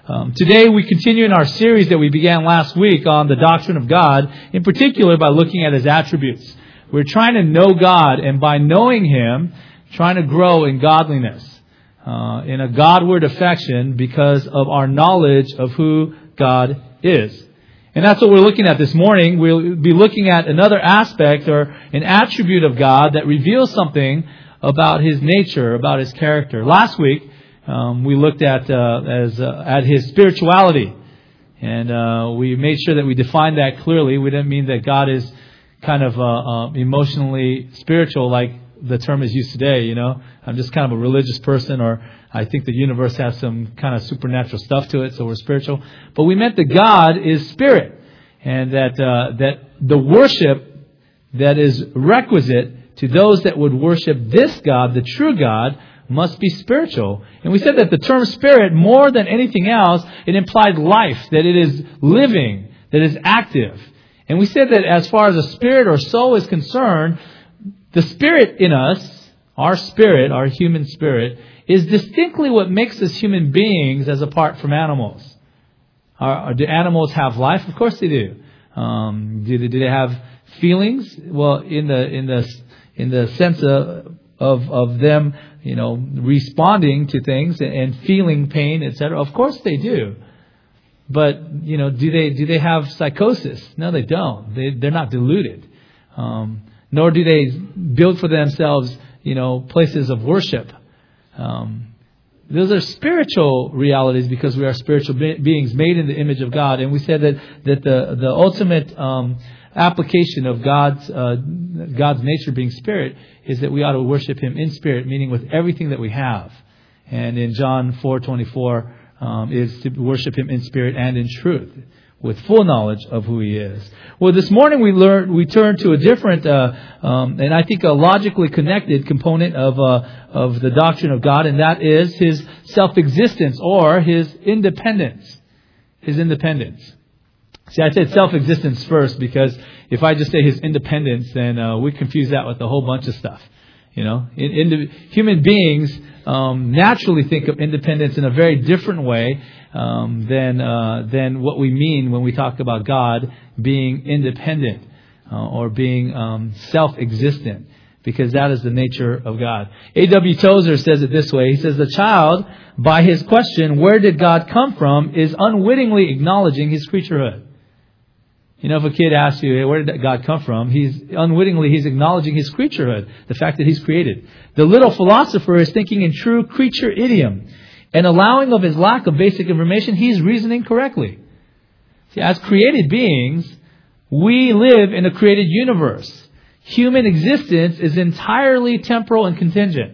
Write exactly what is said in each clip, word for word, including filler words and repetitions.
Um, today we continue in our series that we began last week on the doctrine of God, in particular by looking at His attributes. We're trying to know God, and by knowing Him, trying to grow in godliness, uh, in a Godward affection because of our knowledge of who God is. And that's what we're looking at this morning. We'll be looking at another aspect or an attribute of God that reveals something about His nature, about His character. Last week, um, we looked at uh, as uh, at His spirituality, and uh, we made sure that we defined that clearly. We didn't mean that God is kind of uh, uh, emotionally spiritual, like the term is used today. You know, I'm just kind of a religious person, or I think the universe has some kind of supernatural stuff to it, so we're spiritual. But we meant that God is spirit, and that uh, that the worship that is requisite to those that would worship this God, the true God, must be spiritual. And we said that the term spirit, more than anything else, it implied life, that it is living, that it is active. And we said that as far as a spirit or soul is concerned, the spirit in us, our spirit, our human spirit, is distinctly what makes us human beings as apart from animals. Are, do animals have life? Of course they do. Um, do, they, do they have feelings? Well, in the in the in the sense of of, of them, you know, responding to things and feeling pain, et cetera. Of course they do. But you know, do they do they have psychosis? No, they don't. They they're not deluded. Um, nor do they build for themselves, you know, places of worship. Um, those are spiritual realities because we are spiritual be- beings made in the image of God. And we said that that the the ultimate um, application of God's uh, God's nature being spirit is that we ought to worship Him in spirit, meaning with everything that we have. And in John four twenty-four um, is to worship Him in spirit and in truth, with full knowledge of who He is. Well, this morning we learned, we turned to a different, uh, um, and I think a logically connected component of uh, of the doctrine of God, and that is His self-existence or His independence. His independence. See, I said self-existence first because if I just say His independence, then uh, we confuse that with a whole bunch of stuff. You know, in, in, human beings um, naturally think of independence in a very different way um, than uh, than what we mean when we talk about God being independent uh, or being um, self-existent, because that is the nature of God. A W Tozer says it this way. He says, the child, by his question, where did God come from, is unwittingly acknowledging his creaturehood. You know, if a kid asks you, hey, where did God come from? He's unwittingly, he's acknowledging his creaturehood, the fact that He's created. The little philosopher is thinking in true creature idiom, and allowing of his lack of basic information, he's reasoning correctly. See, as created beings, we live in a created universe. Human existence is entirely temporal and contingent.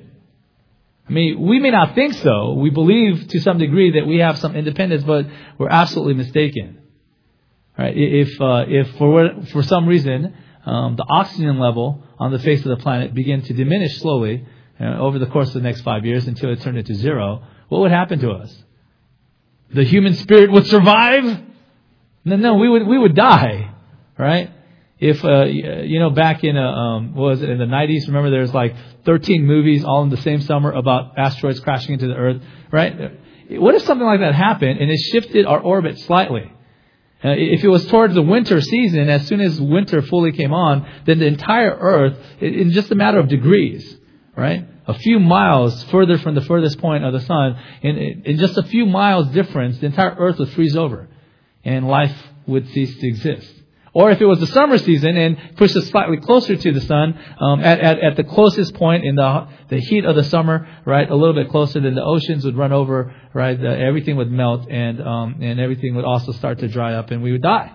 I mean, we may not think so. We believe to some degree that we have some independence, but we're absolutely mistaken. Right? If uh, if for for some reason um, the oxygen level on the face of the planet began to diminish slowly uh, over the course of the next five years until it turned into zero, what would happen to us? The human spirit would survive? No, no, we would we would die, right? If uh, you know, back in uh, um, what was it in the nineties? Remember, there's like thirteen movies all in the same summer about asteroids crashing into the Earth, right? What if something like that happened and it shifted our orbit slightly? Uh, if it was towards the winter season, as soon as winter fully came on, then the entire Earth, in just a matter of degrees, right? A few miles further from the furthest point of the sun, in, in just a few miles difference, the entire Earth would freeze over, and life would cease to exist. Or if it was the summer season and pushed us slightly closer to the sun, um, at, at, at the closest point in the the heat of the summer, right, a little bit closer, then the oceans would run over, right, the, everything would melt, and um, and everything would also start to dry up, and we would die.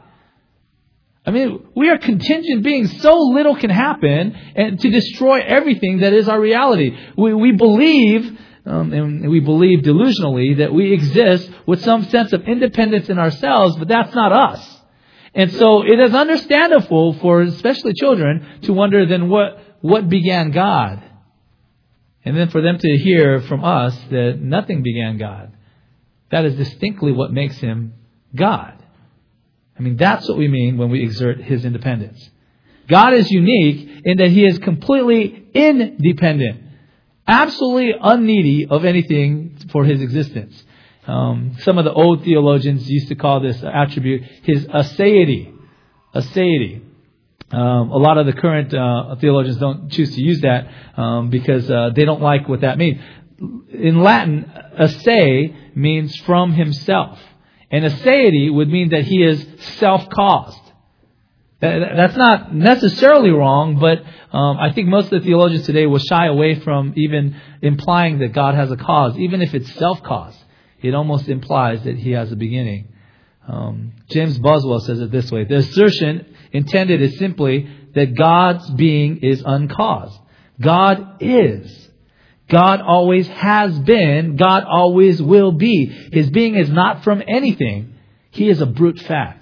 I mean, we are contingent beings. So little can happen and to destroy everything that is our reality. We we believe, um, and we believe delusionally, that we exist with some sense of independence in ourselves, but that's not us. And so it is understandable for especially children to wonder then what, what began God? And then for them to hear from us that nothing began God. That is distinctly what makes Him God. I mean, that's what we mean when we exert His independence. God is unique in that He is completely independent, absolutely unneedy of anything for His existence. Um, some of the old theologians used to call this attribute his aseity. Aseity. Um, a lot of the current uh, theologians don't choose to use that um, because uh, they don't like what that means. In Latin, ase means from himself. And aseity would mean that he is self-caused. That's not necessarily wrong, but um, I think most of the theologians today will shy away from even implying that God has a cause. Even if it's self-caused, it almost implies that he has a beginning. Um, James Boswell says it this way. The assertion intended is simply that God's being is uncaused. God is. God always has been. God always will be. His being is not from anything. He is a brute fact.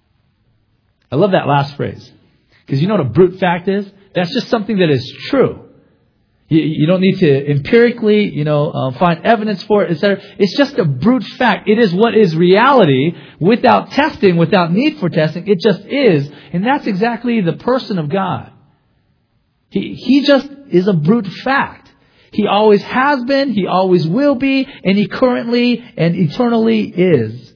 I love that last phrase. Because you know what a brute fact is? That's just something that is true. You, you don't need to empirically, you know, uh, find evidence for it, et cetera. It's just a brute fact. It is what is reality without testing, without need for testing. It just is. And that's exactly the person of God. He, he just is a brute fact. He always has been, he always will be, and he currently and eternally is.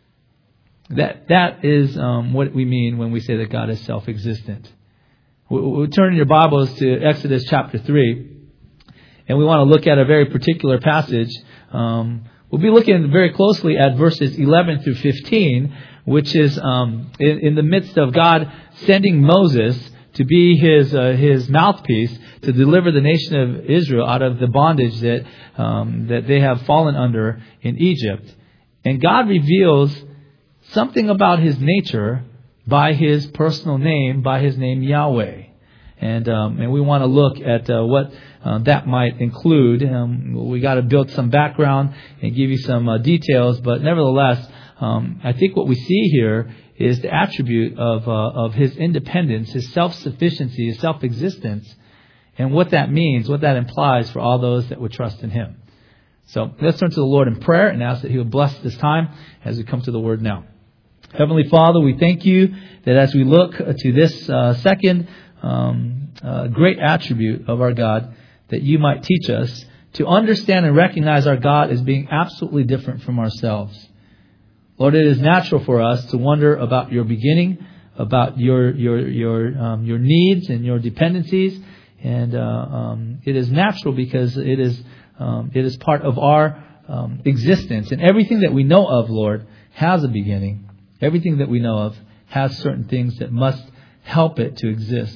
That that is um, what we mean when we say that God is self-existent. We'll, we'll turn in your Bibles to Exodus chapter three, and we want to look at a very particular passage. Um, we'll be looking very closely at verses eleven through fifteen, which is um, in, in the midst of God sending Moses to be his uh, his mouthpiece to deliver the nation of Israel out of the bondage that um, that they have fallen under in Egypt, and God reveals something about his nature by his personal name, by his name Yahweh. And um, and we want to look at uh, what uh, that might include. Um, we got to build some background and give you some uh, details, but nevertheless, um, I think what we see here is the attribute of uh, of his independence, his self-sufficiency, his self-existence, and what that means, what that implies for all those that would trust in him. So let's turn to the Lord in prayer and ask that he would bless this time as we come to the Word now. Heavenly Father, we thank you that as we look to this uh, second um, uh, great attribute of our God, that you might teach us to understand and recognize our God as being absolutely different from ourselves. Lord, it is natural for us to wonder about your beginning, about your your your um, your needs and your dependencies, and uh, um, it is natural because it is um, it is part of our um, existence, and everything that we know of, Lord, has a beginning. Everything that we know of has certain things that must help it to exist.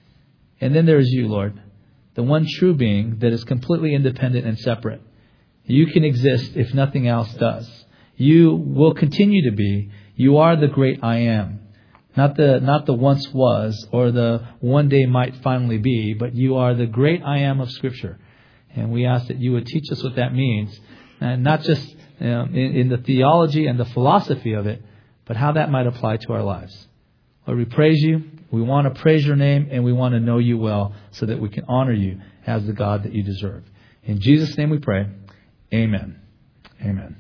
And then there is you, Lord, the one true being that is completely independent and separate. You can exist if nothing else does. You will continue to be. You are the great I am. Not the not the once was or the one day might finally be, but you are the great I am of Scripture. And we ask that you would teach us what that means. And not just um, in, in the theology and the philosophy of it, but how that might apply to our lives. Lord, we praise you. We want to praise your name, and we want to know you well so that we can honor you as the God that you deserve. In Jesus' name we pray. Amen. Amen.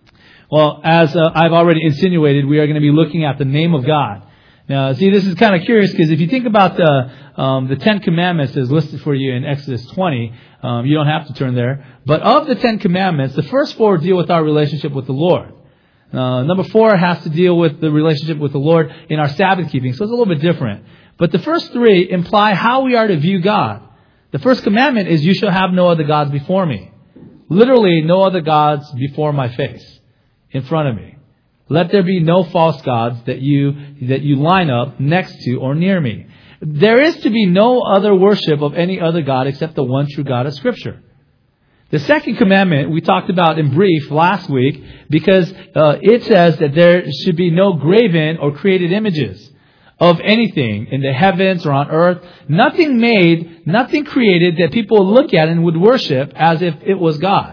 Well, as uh, I've already insinuated, we are going to be looking at the name of God. Now, see, this is kind of curious because if you think about the um, the Ten Commandments as listed for you in Exodus twenty, um, you don't have to turn there. But of the Ten Commandments, the first four deal with our relationship with the Lord. Uh, number four has to deal with the relationship with the Lord in our Sabbath keeping. So it's a little bit different. But the first three imply how we are to view God. The first commandment is, you shall have no other gods before me. Literally, no other gods before my face, in front of me. Let there be no false gods that you, that you line up next to or near me. There is to be no other worship of any other God except the one true God of Scripture. The second commandment we talked about in brief last week because uh, it says that there should be no graven or created images of anything in the heavens or on earth. Nothing made, nothing created that people would look at and would worship as if it was God.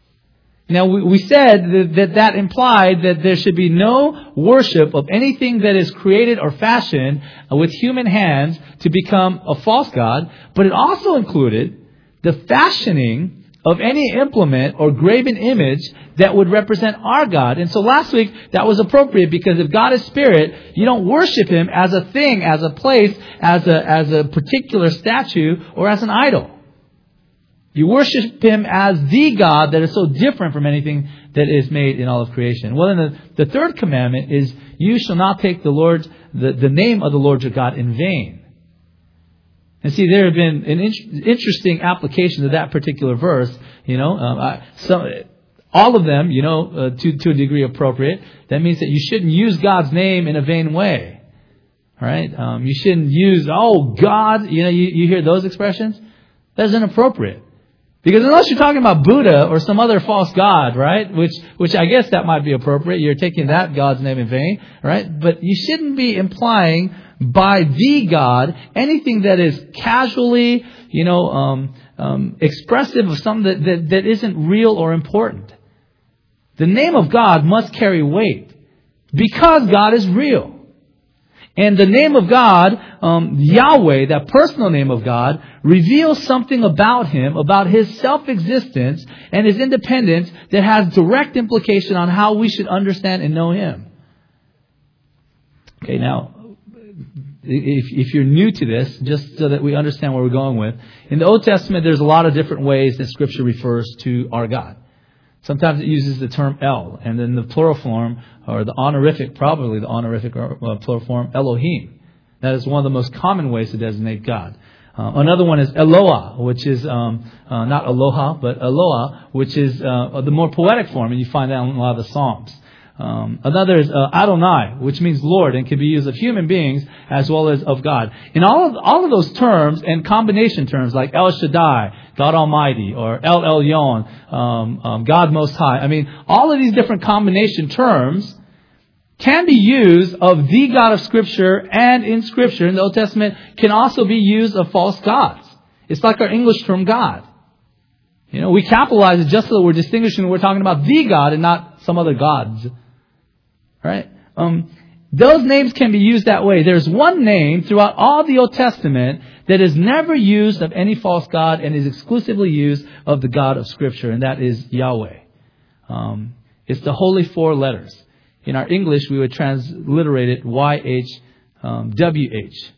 Now, we, we said that, that that implied that there should be no worship of anything that is created or fashioned with human hands to become a false god, but it also included the fashioning of any implement or graven image that would represent our God. And so last week, that was appropriate because if God is spirit, you don't worship him as a thing, as a place, as a, as a particular statue, or as an idol. You worship him as the God that is so different from anything that is made in all of creation. Well, then the, the third commandment is, you shall not take the Lord, the, the name of the Lord your God in vain. And see, there have been an in- interesting application of that particular verse. You know, um, I, some, all of them, you know, uh, to, to a degree appropriate. That means that you shouldn't use God's name in a vain way. All right? Um, you shouldn't use, oh, God. You know, you, you hear those expressions? That's inappropriate. Because unless you're talking about Buddha or some other false god, right? Which, which I guess that might be appropriate. You're taking that God's name in vain, right? But you shouldn't be implying by the God anything that is casually, you know, um, um, expressive of something that, that, that isn't real or important. The name of God must carry weight because God is real. And the name of God, um, Yahweh, that personal name of God, reveals something about Him, about His self-existence and His independence that has direct implication on how we should understand and know Him. Okay, now, if, if you're new to this, just so that we understand where we're going with, in the Old Testament, there's a lot of different ways that Scripture refers to our God. Sometimes it uses the term El, and then the plural form, or the honorific, probably the honorific or uh, plural form, Elohim. That is one of the most common ways to designate God. Uh, another one is Eloah, which is um, uh, not Aloha, but Eloah, which is uh, the more poetic form, and you find that in a lot of the Psalms. Um, another is uh, Adonai, which means Lord, and can be used of human beings as well as of God. In all of, all of those terms and combination terms like El Shaddai, God Almighty, or El Elyon, um, um, God Most High. I mean, all of these different combination terms can be used of the God of Scripture, and in Scripture, in the Old Testament, can also be used of false gods. It's like our English term God. You know, we capitalize it just so that we're distinguishing, we're talking about the God and not some other gods. Right? Um, those names can be used that way. There's one name throughout all the Old Testament that is never used of any false god and is exclusively used of the God of Scripture, and that is Yahweh. Um, it's the holy four letters. In our English, we would transliterate it Y H W H.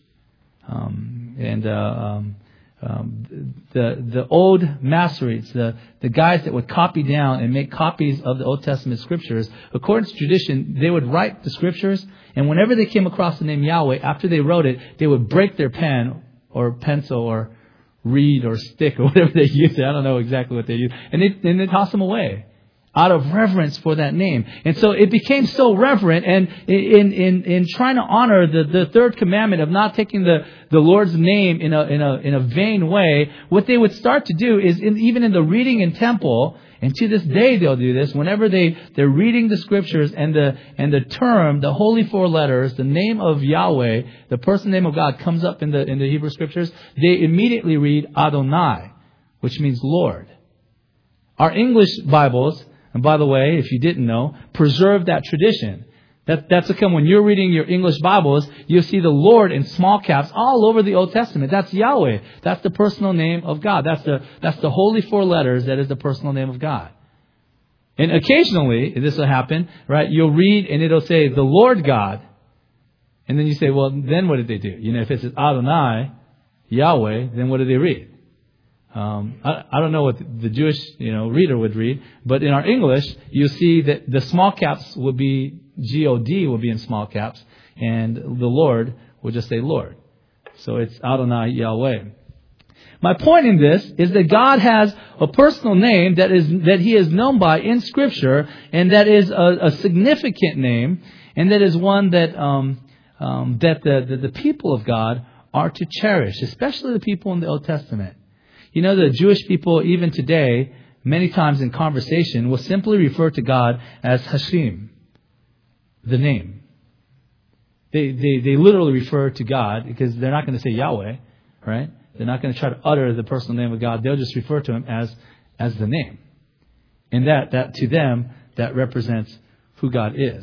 Um, and uh, um, um, the the old Masoretes, the, the guys that would copy down and make copies of the Old Testament Scriptures, according to tradition, they would write the Scriptures, and whenever they came across the name Yahweh, after they wrote it, they would break their pen or pencil or reed or stick or whatever they used. I don't know exactly what they used. And they, and they toss them away out of reverence for that name. And so it became so reverent, and in in in trying to honor the, the third commandment of not taking the, the Lord's name in a in a in a vain way, what they would start to do is in, even in the reading in temple, and to this day they'll do this, whenever they, they're reading the Scriptures and the and the term, the holy four letters, the name of Yahweh, the personal name of God comes up in the in the Hebrew Scriptures, they immediately read Adonai, which means Lord. Our English Bibles, and by the way, if you didn't know, preserve that tradition. That, that's because when you're reading your English Bibles, you'll see the Lord in small caps all over the Old Testament. That's Yahweh. That's the personal name of God. That's the, that's the holy four letters that is the personal name of God. And occasionally, this will happen, right? You'll read and it'll say, the Lord God. And then you say, well, then what did they do? You know, if it says Adonai, Yahweh, then what do they read? Um, I, I don't know what the Jewish, you know, reader would read, but in our English, you'll see that the small caps will be G O D will be in small caps, and the Lord will just say Lord. So it's Adonai Yahweh. My point in this is that God has a personal name that is that He is known by in Scripture, and that is a, a significant name, and that is one that um, um, that the, the the people of God are to cherish, especially the people in the Old Testament. You know, the Jewish people, even today, many times in conversation, will simply refer to God as Hashem, the name. They, they, they literally refer to God because they're not going to say Yahweh, right? They're not going to try to utter the personal name of God. They'll just refer to Him as, as the name. And that, that, to them, that represents who God is.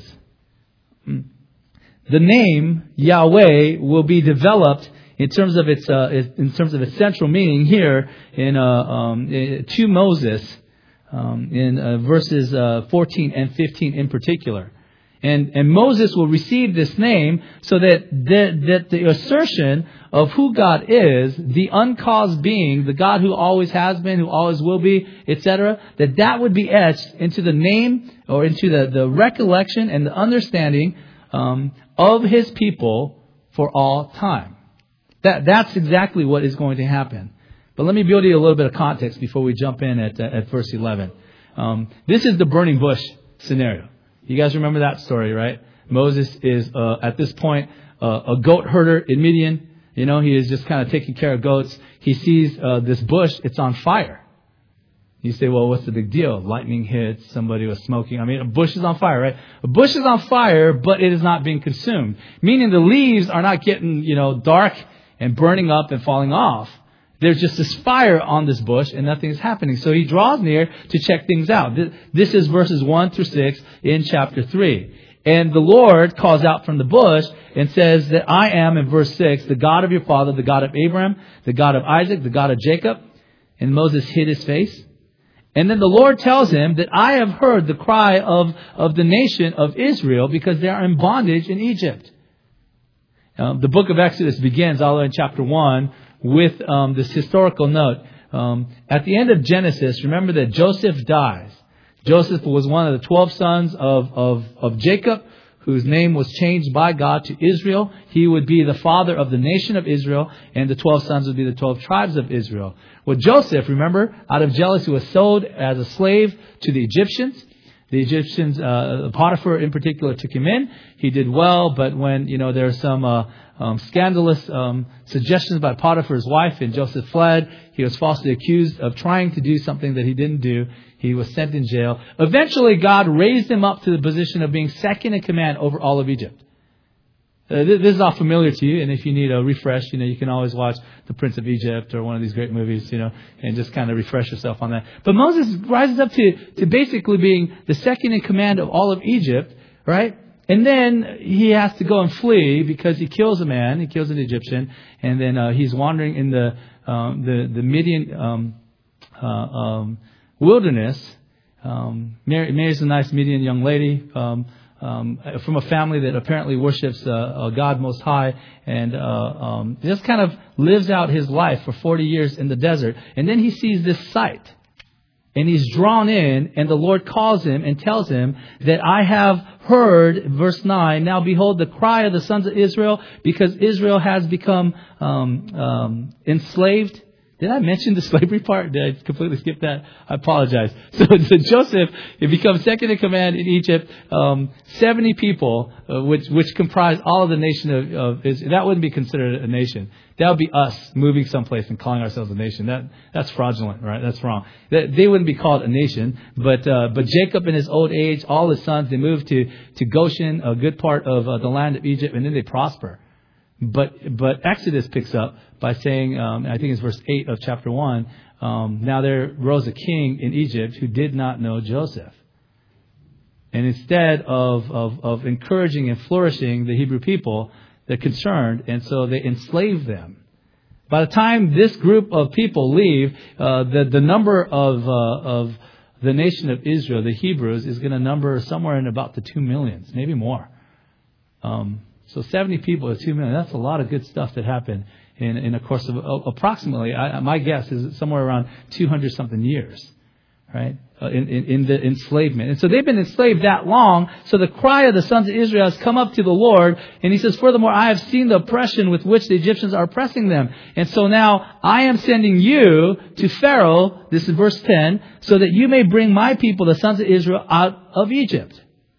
The name Yahweh will be developed in terms of its uh, in terms of its central meaning here in uh, um, to Moses um, in uh, verses uh, fourteen and fifteen in particular. And, and Moses will receive this name so that the, that the assertion of who God is, the uncaused being, the God who always has been, who always will be, et cetera, that that would be etched into the name or into the, the recollection and the understanding um, of His people for all time. That That's exactly what is going to happen. But let me build you a little bit of context before we jump in at, at verse eleven. Um, this is the burning bush scenario. You guys remember that story, right? Moses is, uh, at this point, uh, a goat herder in Midian. You know, he is just kind of taking care of goats. He sees uh, this bush. It's on fire. You say, well, what's the big deal? Lightning hits. Somebody was smoking. I mean, a bush is on fire, right? A bush is on fire, but it is not being consumed. Meaning the leaves are not getting, you know, dark and burning up and falling off. There's just this fire on this bush and nothing is happening. So he draws near to check things out. This is verses one through six in chapter three. And the Lord calls out from the bush and says that I am, in verse six, the God of your father, the God of Abraham, the God of Isaac, the God of Jacob. And Moses hid his face. And then the Lord tells him that I have heard the cry of, of the nation of Israel because they are in bondage in Egypt. Um, the book of Exodus begins all the way in chapter one with um, this historical note. Um, at the end of Genesis, remember that Joseph dies. Joseph was one of the twelve sons of, of, of Jacob, whose name was changed by God to Israel. He would be the father of the nation of Israel, and the twelve sons would be the twelve tribes of Israel. Well, Joseph, remember, out of jealousy was sold as a slave to the Egyptians. The Egyptians, uh, Potiphar in particular, took him in. He did well, but when, you know, there are some uh, um, scandalous um, suggestions by Potiphar's wife, and Joseph fled. He was falsely accused of trying to do something that he didn't do. He was sent in jail. Eventually, God raised him up to the position of being second in command over all of Egypt. Uh, this, this is all familiar to you, and if you need a refresh, you know, you can always watch The Prince of Egypt or one of these great movies, you know, and just kind of refresh yourself on that. But Moses rises up to, to basically being the second in command of all of Egypt, right? And then he has to go and flee because he kills a man, he kills an Egyptian, and then uh, he's wandering in the um, the the Midian um, uh, um, wilderness. Um, Mary, Mary's a nice Midian young lady. Um, Um, from a family that apparently worships uh, God Most High, and uh, um, just kind of lives out his life for forty years in the desert. And then he sees this sight, and he's drawn in, and the Lord calls him and tells him that I have heard, verse nine, now behold the cry of the sons of Israel, because Israel has become um, um, enslaved. Did I mention the slavery part? Did I completely skip that? I apologize. So, so Joseph, he becomes second in command in Egypt. Um, seventy people, uh, which which comprise all of the nation of, of Israel. That wouldn't be considered a nation. That would be us moving someplace and calling ourselves a nation. That that's fraudulent, right? That's wrong. That, they wouldn't be called a nation. But uh, but Jacob in his old age, all his sons, they moved to to Goshen, a good part of uh, the land of Egypt, and then they prosper. But but Exodus picks up by saying, um, I think it's verse eight of chapter one, um, now there rose a king in Egypt who did not know Joseph. And instead of, of, of encouraging and flourishing the Hebrew people, they're concerned, and so they enslave them. By the time this group of people leave, uh, the, the number of, uh, of the nation of Israel, the Hebrews, is going to number somewhere in about the two millions, maybe more. Um So seventy people at two million, that's a lot of good stuff that happened in, in a course of uh, approximately, I, my guess is somewhere around two hundred something years, right, uh, in, in, in the enslavement. And so they've been enslaved that long. So the cry of the sons of Israel has come up to the Lord. And he says, furthermore, I have seen the oppression with which the Egyptians are oppressing them. And so now I am sending you to Pharaoh, this is verse ten, so that you may bring my people, the sons of Israel, out of Egypt.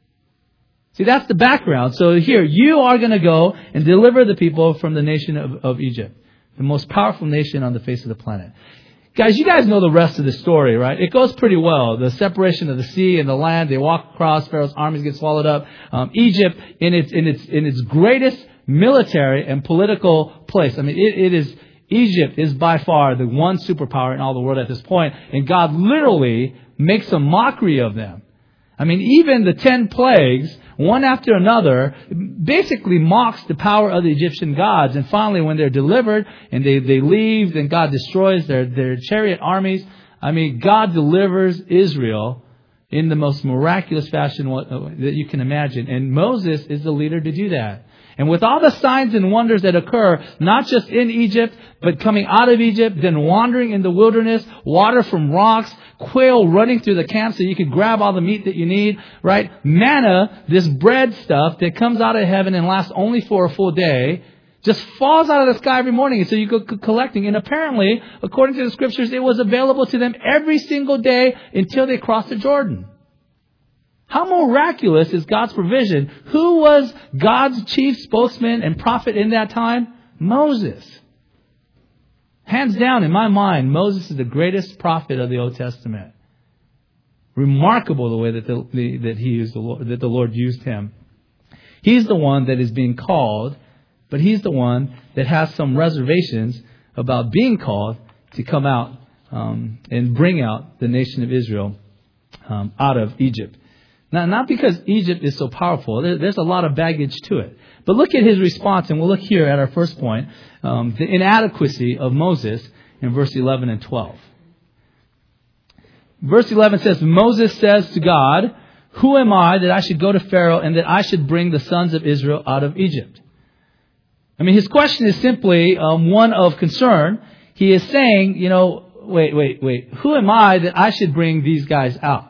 See, that's the background. So here, you are going to go and deliver the people from the nation of, of Egypt, the most powerful nation on the face of the planet. Guys, you guys know the rest of the story, right? It goes pretty well. The separation of the sea and the land, they walk across, Pharaoh's armies get swallowed up. Um, Egypt, in its in its in its greatest military and political place. I mean, it, it is Egypt is by far the one superpower in all the world at this point, and God literally makes a mockery of them. I mean, even the ten plagues, one after another, basically mocks the power of the Egyptian gods. And finally, when they're delivered and they, they leave, then God destroys their, their chariot armies. I mean, God delivers Israel in the most miraculous fashion that you can imagine. And Moses is the leader to do that. And with all the signs and wonders that occur, not just in Egypt, but coming out of Egypt, then wandering in the wilderness, water from rocks, quail running through the camp so you can grab all the meat that you need, right? Manna, this bread stuff that comes out of heaven and lasts only for a full day, just falls out of the sky every morning. And so you go collecting. And apparently, according to the scriptures, it was available to them every single day until they crossed the Jordan. How miraculous is God's provision? Who was God's chief spokesman and prophet in that time? Moses. Hands down, in my mind, Moses is the greatest prophet of the Old Testament. Remarkable the way that the, the, that he used the Lord, that the Lord used him. He's the one that is being called, but he's the one that has some reservations about being called to come out um, and bring out the nation of Israel um, out of Egypt. Now, not because Egypt is so powerful. There's a lot of baggage to it. But look at his response, and we'll look here at our first point, um, the inadequacy of Moses in verse eleven and twelve. Verse eleven says, Moses says to God, "Who am I that I should go to Pharaoh and that I should bring the sons of Israel out of Egypt?" I mean, his question is simply um, one of concern. He is saying, you know, wait, wait, wait. Who am I that I should bring these guys out?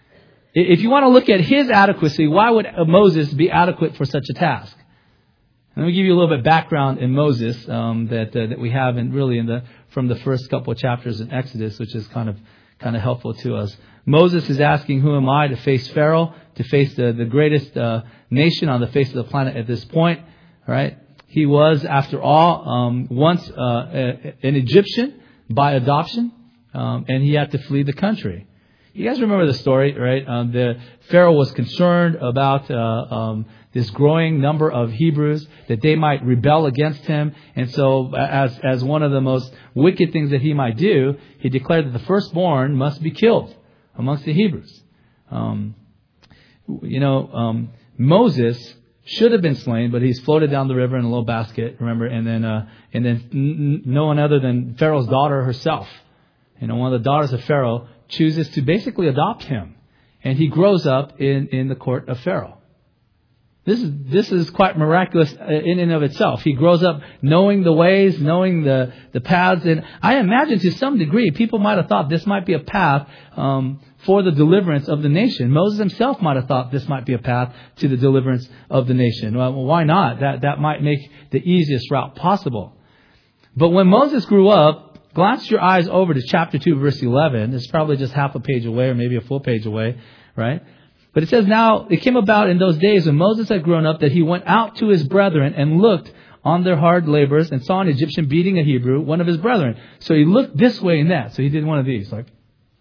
If you want to look at his adequacy, why would Moses be adequate for such a task? Let me give you a little bit of background in Moses um, that uh, that we have in really in the from the first couple of chapters in Exodus, which is kind of kind of helpful to us. Moses is asking, "Who am I to face Pharaoh, to face the the greatest uh, nation on the face of the planet at this point?" All right, he was, after all, um, once uh, a, an Egyptian by adoption, um, and he had to flee the country. You guys remember the story, right? Um, the Pharaoh was concerned about uh, um, this growing number of Hebrews, that they might rebel against him. And so as as one of the most wicked things that he might do, he declared that the firstborn must be killed amongst the Hebrews. Um, you know, um, Moses should have been slain, but he's floated down the river in a little basket, remember? And then, uh, and then n- no one other than Pharaoh's daughter herself, you know, one of the daughters of Pharaoh, chooses to basically adopt him. And he grows up in, in the court of Pharaoh. This is this is quite miraculous in and of itself. He grows up knowing the ways, knowing the, the paths. And I imagine to some degree, people might have thought this might be a path um, for the deliverance of the nation. Moses himself might have thought this might be a path to the deliverance of the nation. Well, why not? That, that might make the easiest route possible. But when Moses grew up, glance your eyes over to chapter two, verse eleven. It's probably just half a page away or maybe a full page away, right? But it says, "Now it came about in those days when Moses had grown up that he went out to his brethren and looked on their hard labors and saw an Egyptian beating a Hebrew, one of his brethren. So he looked this way and that." So he did one of these, like,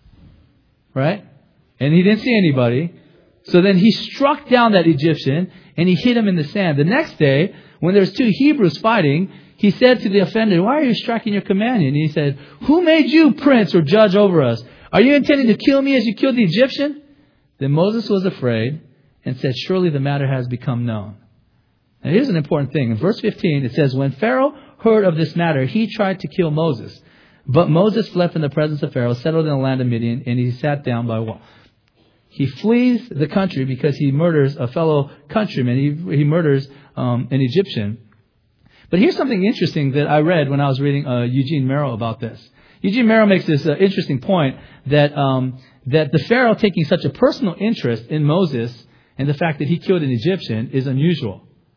right? And he didn't see anybody. So then he struck down that Egyptian and he hit him in the sand. The next day, when there was two Hebrews fighting, he said to the offender, "Why are you striking your companion?" And he said, "Who made you prince or judge over us? Are you intending to kill me as you killed the Egyptian?" Then Moses was afraid and said, "Surely the matter has become known." Now here's an important thing. In verse fifteen, it says, "When Pharaoh heard of this matter, he tried to kill Moses. But Moses fled from the presence of Pharaoh, settled in the land of Midian, and he sat down by a well." He flees the country because he murders a fellow countryman. He, he murders um, an Egyptian. But here's something interesting that I read when I was reading uh, Eugene Merrill about this. Eugene Merrill makes this uh, interesting point that um, that the Pharaoh taking such a personal interest in Moses and the fact that he killed an Egyptian is unusual.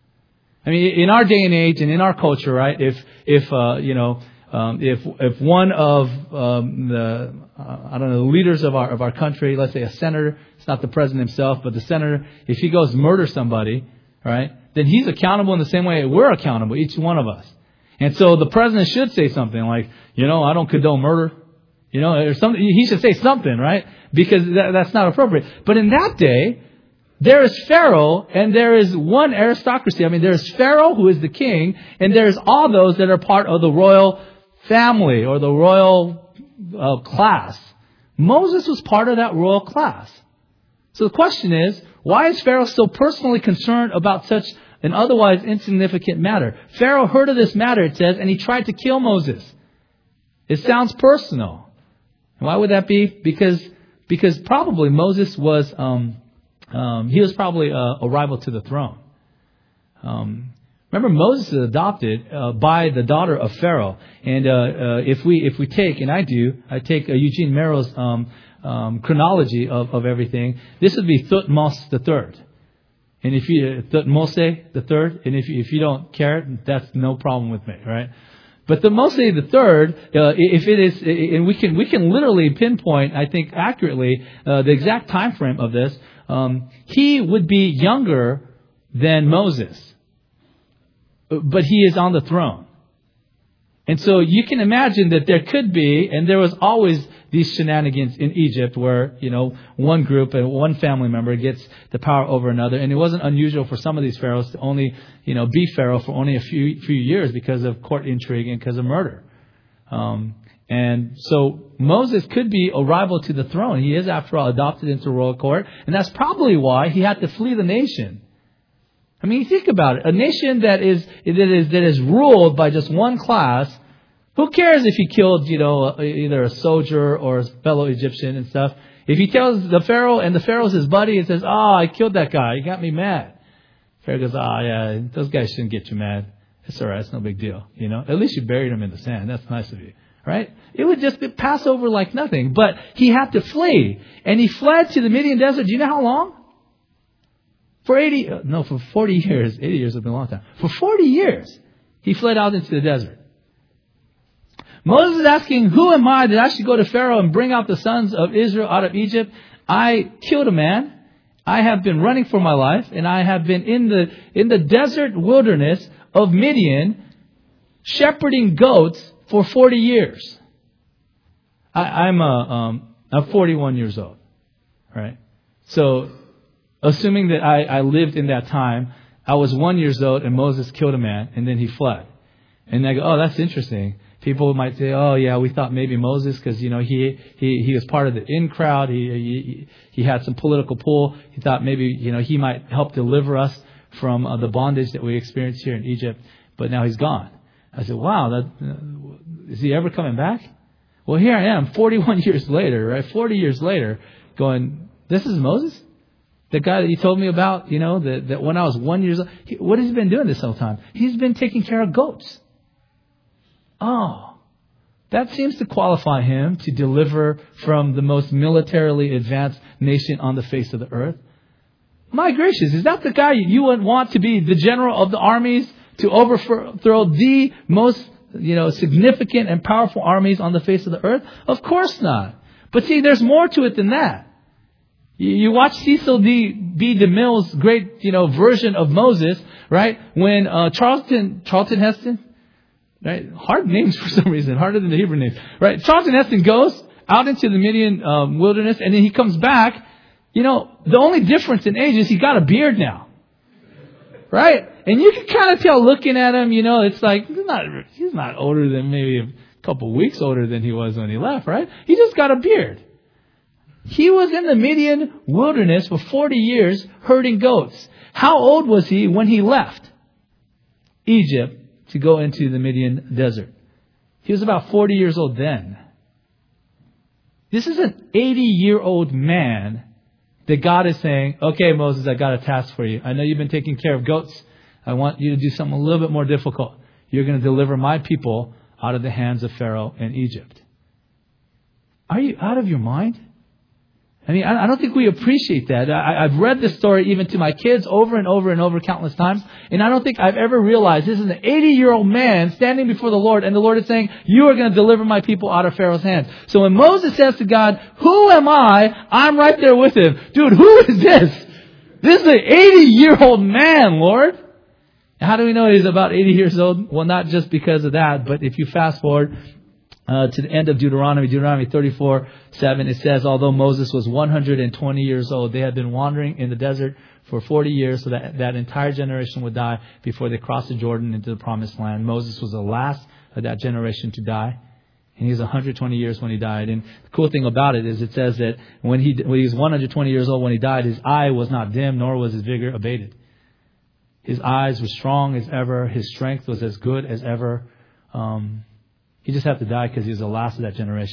I mean, in our day and age and in our culture, right? If if uh, you know um, if if one of um, the uh, I don't know the leaders of our of our country, let's say a senator, it's not the president himself, but the senator, if he goes murder somebody, right? Then he's accountable in the same way we're accountable, each one of us. And so the president should say something like, you know, "I don't condone murder." You know, or something. He should say something, right? Because that, that's not appropriate. But in that day, there is Pharaoh and there is one aristocracy. I mean, there is Pharaoh, who is the king, and there's all those that are part of the royal family or the royal uh, class. Moses was part of that royal class. So the question is, why is Pharaoh so personally concerned about such an otherwise insignificant matter? Pharaoh heard of this matter, it says, and he tried to kill Moses. It sounds personal. Why would that be? Because Because probably Moses was, um, um, he was probably a, a rival to the throne. Um, remember, Moses is adopted uh, by the daughter of Pharaoh. And uh, uh, if we if we take, and I do, I take uh, Eugene Merrill's um, um, chronology of, of everything, this would be Thutmose the third. And if you, Thutmose the third, and if you, if you don't care, that's no problem with me, right? But Thutmose the third, uh, if it is, and we can we can literally pinpoint, I think accurately, uh, the exact time frame of this. Um, he would be younger than Moses, but he is on the throne. And so you can imagine that there could be, and there was always these shenanigans in Egypt where, you know, one group and one family member gets the power over another. And it wasn't unusual for some of these pharaohs to only, you know, be pharaoh for only a few few years because of court intrigue and because of murder. Um, and so Moses could be a rival to the throne. He is, after all, adopted into royal court. And that's probably why he had to flee the nation. I mean, think about it. A nation that is that is that is ruled by just one class. Who cares if he killed, you know, either a soldier or a fellow Egyptian and stuff? If he tells the Pharaoh, and the Pharaoh's his buddy, and says, "Oh, I killed that guy. He got me mad." Pharaoh goes, "Oh, yeah, those guys shouldn't get you mad. It's all right. It's no big deal. You know, at least you buried him in the sand. That's nice of you, right?" It would just pass over like nothing. But he had to flee, and he fled to the Midian desert. Do you know how long? For eighty, no, for forty years. eighty years would be a long time. For forty years, he fled out into the desert. Moses is asking, who am I that I should go to Pharaoh and bring out the sons of Israel out of Egypt? I killed a man. I have been running for my life, and I have been in the in the desert wilderness of Midian, shepherding goats for forty years. I, I'm a, um, I'm forty-one years old, right? So, assuming that I, I lived in that time, I was one years old, and Moses killed a man, and then he fled. And I go, oh, that's interesting. People might say, oh, yeah, we thought maybe Moses, because, you know, he, he, he was part of the in crowd. He, he, he had some political pull. He thought maybe, you know, he might help deliver us from uh, the bondage that we experienced here in Egypt. But now he's gone. I said, wow, that, uh, is he ever coming back? Well, here I am forty-one years later, right? forty years later going, this is Moses? The guy that you told me about, you know, that, that when I was one years old. He, what has he been doing this whole time? He's been taking care of goats. Oh, that seems to qualify him to deliver from the most militarily advanced nation on the face of the earth. My gracious, is that the guy you would want to be the general of the armies to overthrow the most, you know, significant and powerful armies on the face of the earth? Of course not. But see, there's more to it than that. You watch Cecil B. DeMille's great, you know, version of Moses, right? When uh, Charlton Charlton Heston. Right? Hard names for some reason, harder than the Hebrew names. Right? Charlton Heston goes out into the Midian um, wilderness, and then he comes back. You know, the only difference in age is he's got a beard now. Right? And you can kind of tell looking at him, you know, it's like, he's not, he's not older than maybe a couple weeks older than he was when he left, right? He just got a beard. He was in the Midian wilderness for forty years herding goats. How old was he when he left Egypt to go into the Midian desert? He was about forty years old then. This is an eighty-year-old man that God is saying, okay, Moses, I got a task for you. I know you've been taking care of goats. I want you to do something a little bit more difficult. You're going to deliver my people out of the hands of Pharaoh in Egypt. Are you out of your mind? I mean, I don't think we appreciate that. I, I've read this story even to my kids over and over and over countless times. And I don't think I've ever realized this is an eighty-year-old man standing before the Lord. And the Lord is saying, you are going to deliver my people out of Pharaoh's hands. So when Moses says to God, who am I? I'm right there with him. Dude, who is this? This is an eighty-year-old man, Lord. How do we know he's about eighty years old? Well, not just because of that, but if you fast forward Uh, to the end of Deuteronomy, Deuteronomy thirty-four seven, it says, although Moses was one hundred twenty years old, they had been wandering in the desert for forty years, so that that entire generation would die before they crossed the Jordan into the promised land. Moses was the last of that generation to die. And he was one hundred twenty years when he died. And the cool thing about it is it says that when he, when he was one hundred twenty years old when he died, his eye was not dim, nor was his vigor abated. His eyes were strong as ever. His strength was as good as ever. Um... He just had to die because he was the last of that generation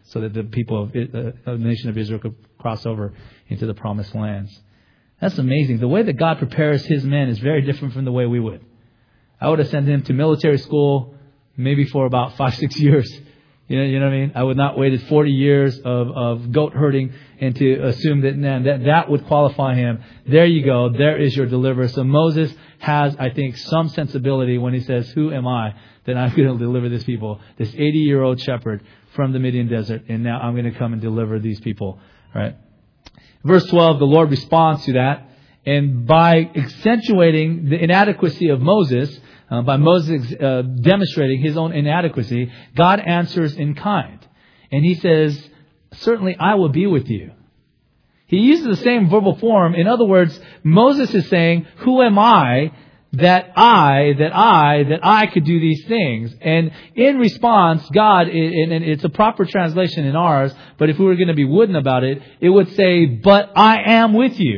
so that the people of, uh, of the nation of Israel could cross over into the promised lands. That's amazing. The way that God prepares His men is very different from the way we would. I would have sent him to military school maybe for about five, six years. You know, you know what I mean? I would not waited forty years of, of goat herding and to assume that, man, that that would qualify him. There you go. There is your deliverer. So Moses has, I think, some sensibility when he says, who am I that I'm going to deliver this people? This eighty-year-old shepherd from the Midian desert. And now I'm going to come and deliver these people. Right? Verse twelve, the Lord responds to that. And by accentuating the inadequacy of Moses, Uh, by Moses uh, demonstrating his own inadequacy, God answers in kind. And He says, certainly I will be with you. He uses the same verbal form. In other words, Moses is saying, who am I that I, that I, that I could do these things? And in response, God, and it's a proper translation in ours, but if we were going to be wooden about it, it would say, but I am with you.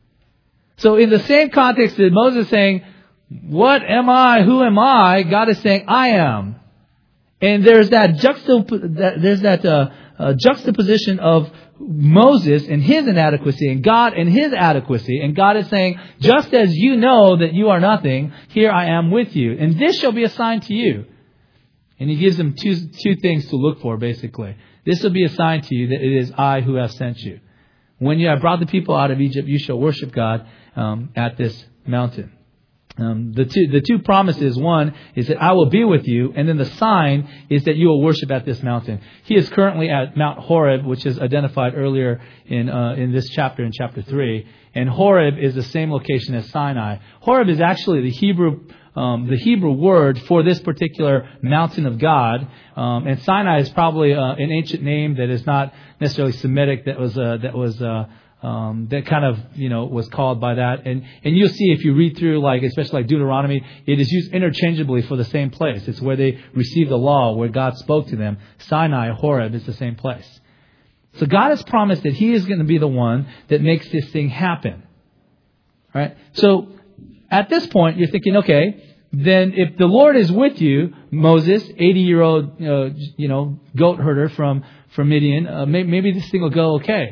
So in the same context that Moses is saying, what am I? Who am I? God is saying, I am. And there's that, juxtap- that there's that uh, uh, juxtaposition of Moses and his inadequacy and God and His adequacy. And God is saying, just as you know that you are nothing, here I am with you. And this shall be a sign to you. And He gives them two, two things to look for, basically. This will be a sign to you that it is I who have sent you. When you have brought the people out of Egypt, you shall worship God um, at this mountain. Um, the two the two promises, one is that I will be with you, and then the sign is that you will worship at this mountain. He is currently at Mount Horeb, which is identified earlier in uh, in this chapter, in chapter three. And Horeb is the same location as Sinai. Horeb is actually the Hebrew um, the Hebrew word for this particular mountain of God. Um, and Sinai is probably uh, an ancient name that is not necessarily Semitic. That was uh, that was. Uh, Um, that kind of, you know, was called by that. And, and you'll see if you read through, like, especially like Deuteronomy, it is used interchangeably for the same place. It's where they received the law, where God spoke to them. Sinai, Horeb is the same place. So God has promised that He is going to be the one that makes this thing happen. Right? So at this point, you're thinking, okay, then if the Lord is with you, Moses, eighty-year-old, uh, you know, goat herder from, from Midian, uh, maybe, maybe this thing will go okay.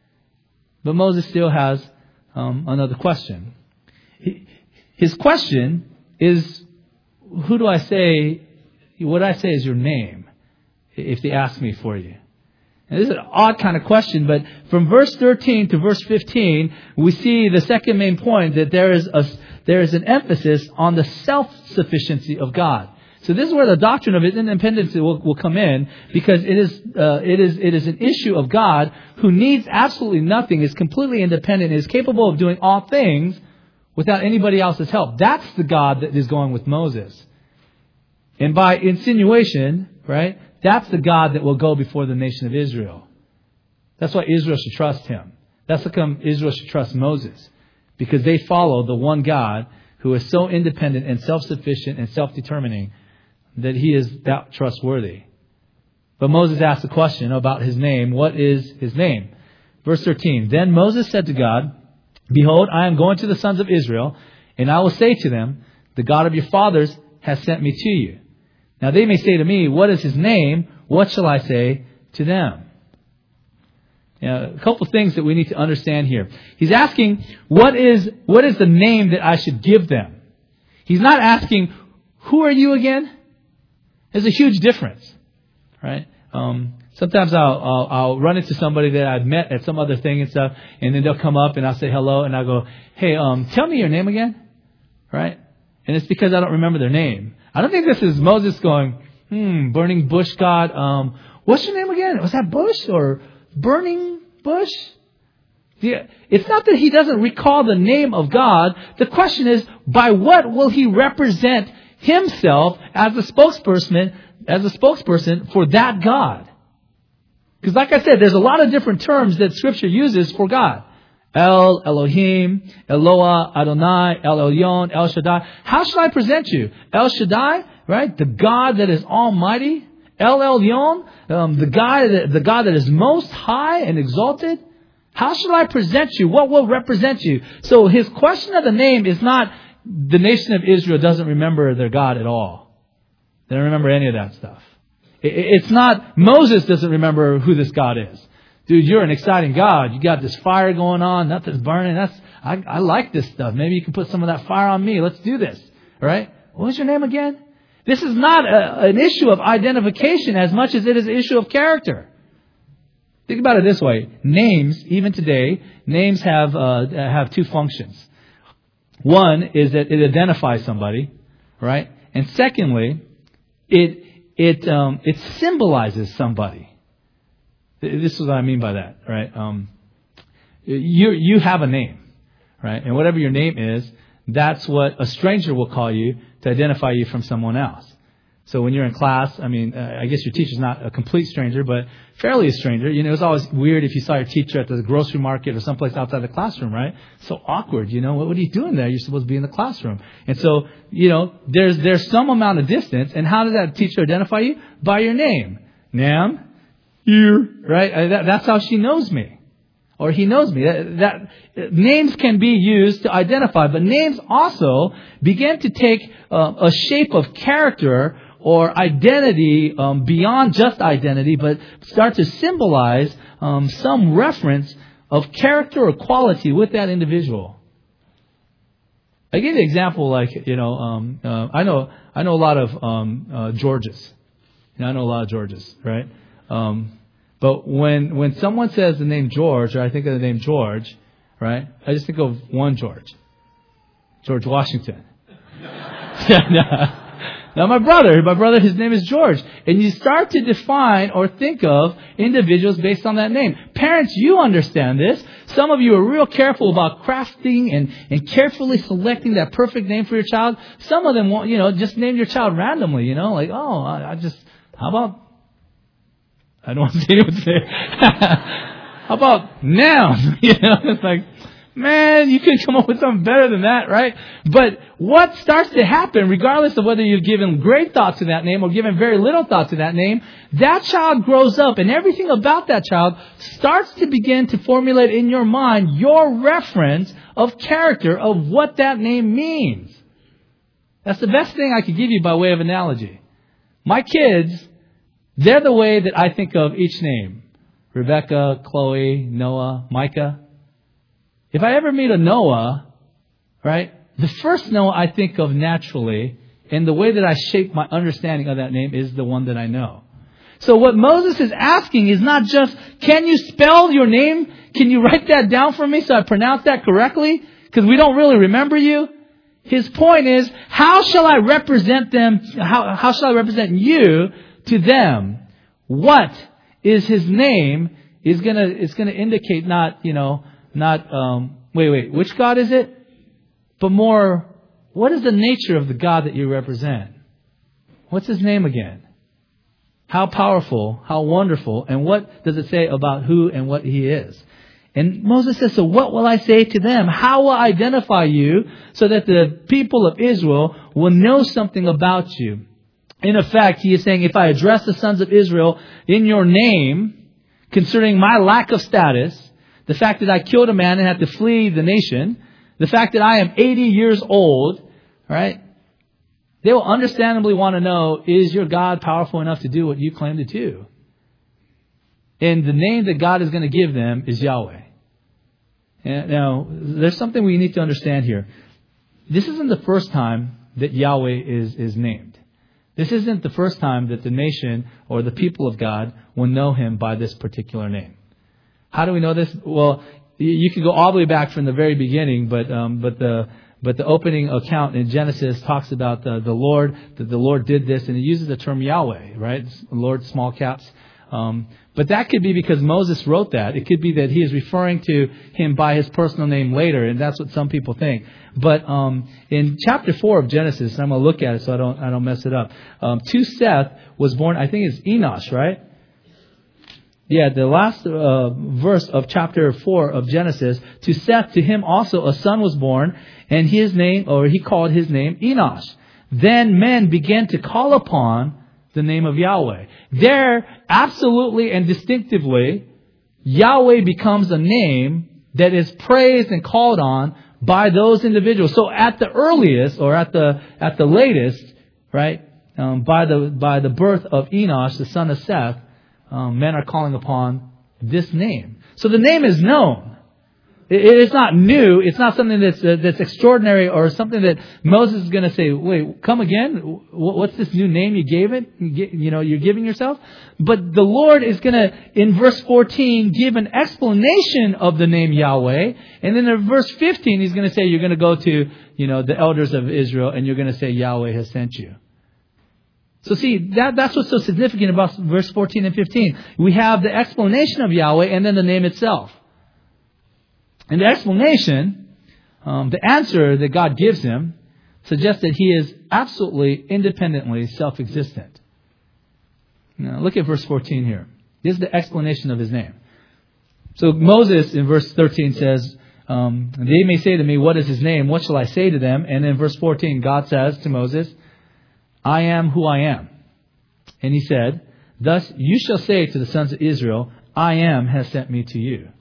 But Moses still has um, another question. He, his question is, who do I say, what I say is your name, if they ask me for you? And this is an odd kind of question, but from verse thirteen to verse fifteen, we see the second main point, that there is a, there is an emphasis on the self-sufficiency of God. So this is where the doctrine of His independence will, will come in, because it is uh, it is it is an issue of God who needs absolutely nothing, is completely independent, is capable of doing all things without anybody else's help. That's the God that is going with Moses. And by insinuation, right, that's the God that will go before the nation of Israel. That's why Israel should trust Him. That's how come Israel should trust Moses, because they follow the one God who is so independent and self-sufficient and self-determining that He is that trustworthy. But Moses asked the question about His name. What is His name? Verse thirteen. Then Moses said to God, behold, I am going to the sons of Israel, and I will say to them, the God of your fathers has sent me to you. Now they may say to me, what is His name? What shall I say to them? Now, a couple of things that we need to understand here. He's asking, what is, what is the name that I should give them? He's not asking, who are you again? There's a huge difference, right? Um, sometimes I'll, I'll, I'll run into somebody that I've met at some other thing and stuff, and then they'll come up and I'll say hello, and I'll go, hey, um, tell me your name again, right? And it's because I don't remember their name. I don't think this is Moses going, hmm, burning bush God. Um, what's your name again? Was that Bush or burning bush? Yeah, it's not that he doesn't recall the name of God. The question is, by what will he represent himself as a spokesperson, as a spokesperson for that God? Because like I said, there's a lot of different terms that Scripture uses for God. El, Elohim, Eloah, Adonai, El Elyon, El Shaddai. How should I present you? El Shaddai, right? The God that is almighty. El Elyon, um, the guy that, the God that is most high and exalted. How should I present you? What will represent you? So his question of the name is not, the nation of Israel doesn't remember their God at all. They don't remember any of that stuff. It's not, Moses doesn't remember who this God is. Dude, you're an exciting God. You got this fire going on. Nothing's burning. That's I, I like this stuff. Maybe you can put some of that fire on me. Let's do this. All right? What was your name again? This is not a, an issue of identification as much as it is an issue of character. Think about it this way. Names, even today, names have uh, have two functions. One is that it identifies somebody, right? And secondly, it it um, it symbolizes somebody. This is what I mean by that, right? Um, you you have a name, right? And whatever your name is, that's what a stranger will call you to identify you from someone else. So when you're in class, I mean, uh, I guess your teacher's not a complete stranger, but fairly a stranger. You know, it's always weird if you saw your teacher at the grocery market or someplace outside the classroom, right? So awkward, you know. What, what are you doing there? You're supposed to be in the classroom. And so, you know, there's there's some amount of distance. And how does that teacher identify you? By your name. Nam, here, right? Uh, that, that's how she knows me. Or he knows me. That, that names can be used to identify, but names also begin to take uh, a shape of character or identity um, beyond just identity, but start to symbolize um, some reference of character or quality with that individual. I give you an example, like you know, um, uh, I know I know a lot of um, uh, Georges. You know, I know a lot of Georges, right? Um, But when when someone says the name George, or I think of the name George, right? I just think of one George, George Washington. Now my brother, my brother, his name is George, and you start to define or think of individuals based on that name. Parents, you understand this. Some of you are real careful about crafting and and carefully selecting that perfect name for your child. Some of them want, you know, just name your child randomly. You know, like oh, I, I just how about. I don't want to say what's there. How about noun? You know, it's like, man, you could come up with something better than that, right? But what starts to happen, regardless of whether you've given great thought to that name or given very little thought to that name, that child grows up and everything about that child starts to begin to formulate in your mind your reference of character of what that name means. That's the best thing I could give you by way of analogy. My kids, they're the way that I think of each name. Rebecca, Chloe, Noah, Micah. If I ever meet a Noah, right, the first Noah I think of naturally, and the way that I shape my understanding of that name is the one that I know. So what Moses is asking is not just, can you spell your name? Can you write that down for me so I pronounce that correctly? Because we don't really remember you. His point is, how shall I represent them? How, how shall I represent you to them? What is his name is gonna it's gonna indicate not you know not um wait wait which God is it, but more what is the nature of the God that you represent? What's his name again? How powerful, how wonderful, and what does it say about who and what he is? And Moses says, so what will I say to them? How will I identify you so that the people of Israel will know something about you? In effect, he is saying, if I address the sons of Israel in your name, concerning my lack of status, the fact that I killed a man and had to flee the nation, the fact that I am eighty years old, right? They will understandably want to know, is your God powerful enough to do what you claim to do? And the name that God is going to give them is Yahweh. And now, there's something we need to understand here. This isn't the first time that Yahweh is, is named. This isn't the first time that the nation or the people of God will know him by this particular name. How do we know this? Well, you can go all the way back from the very beginning, but um, but the but the opening account in Genesis talks about the, the Lord, that the Lord did this, and it uses the term Yahweh, right? Lord, small caps. Um, but that could be because Moses wrote that. It could be that he is referring to him by his personal name later, and that's what some people think. But um, in chapter four of Genesis, and I'm going to look at it so I don't I don't mess it up. Um, to Seth was born, I think it's Enosh, right? Yeah, the last uh, verse of chapter four of Genesis. To Seth, to him also a son was born, and his name, or he called his name Enosh. Then men began to call upon the name of Yahweh. There, absolutely and distinctively, Yahweh becomes a name that is praised and called on by those individuals. So at the earliest, or at the at the latest, right? um, by the by the birth of Enosh, the son of Seth, um, men are calling upon this name. So the name is known. It, it's not new. It's not something that's uh, that's extraordinary or something that Moses is going to say, wait, come again? What's this new name you gave it? You, get, you know, you're giving yourself? But the Lord is going to, in verse fourteen, give an explanation of the name Yahweh. And then in verse fifteen, He's going to say, you're going to go to, you know, the elders of Israel and you're going to say, Yahweh has sent you. So see, that, that's what's so significant about verse fourteen and fifteen. We have the explanation of Yahweh and then the name itself. And the explanation, um, the answer that God gives him, suggests that he is absolutely, independently self-existent. Now, look at verse fourteen here. This is the explanation of his name. So Moses in verse thirteen says, um, they may say to me, what is his name? What shall I say to them? And in verse fourteen, God says to Moses, I am who I am. And he said, thus you shall say to the sons of Israel, I am has sent me to you.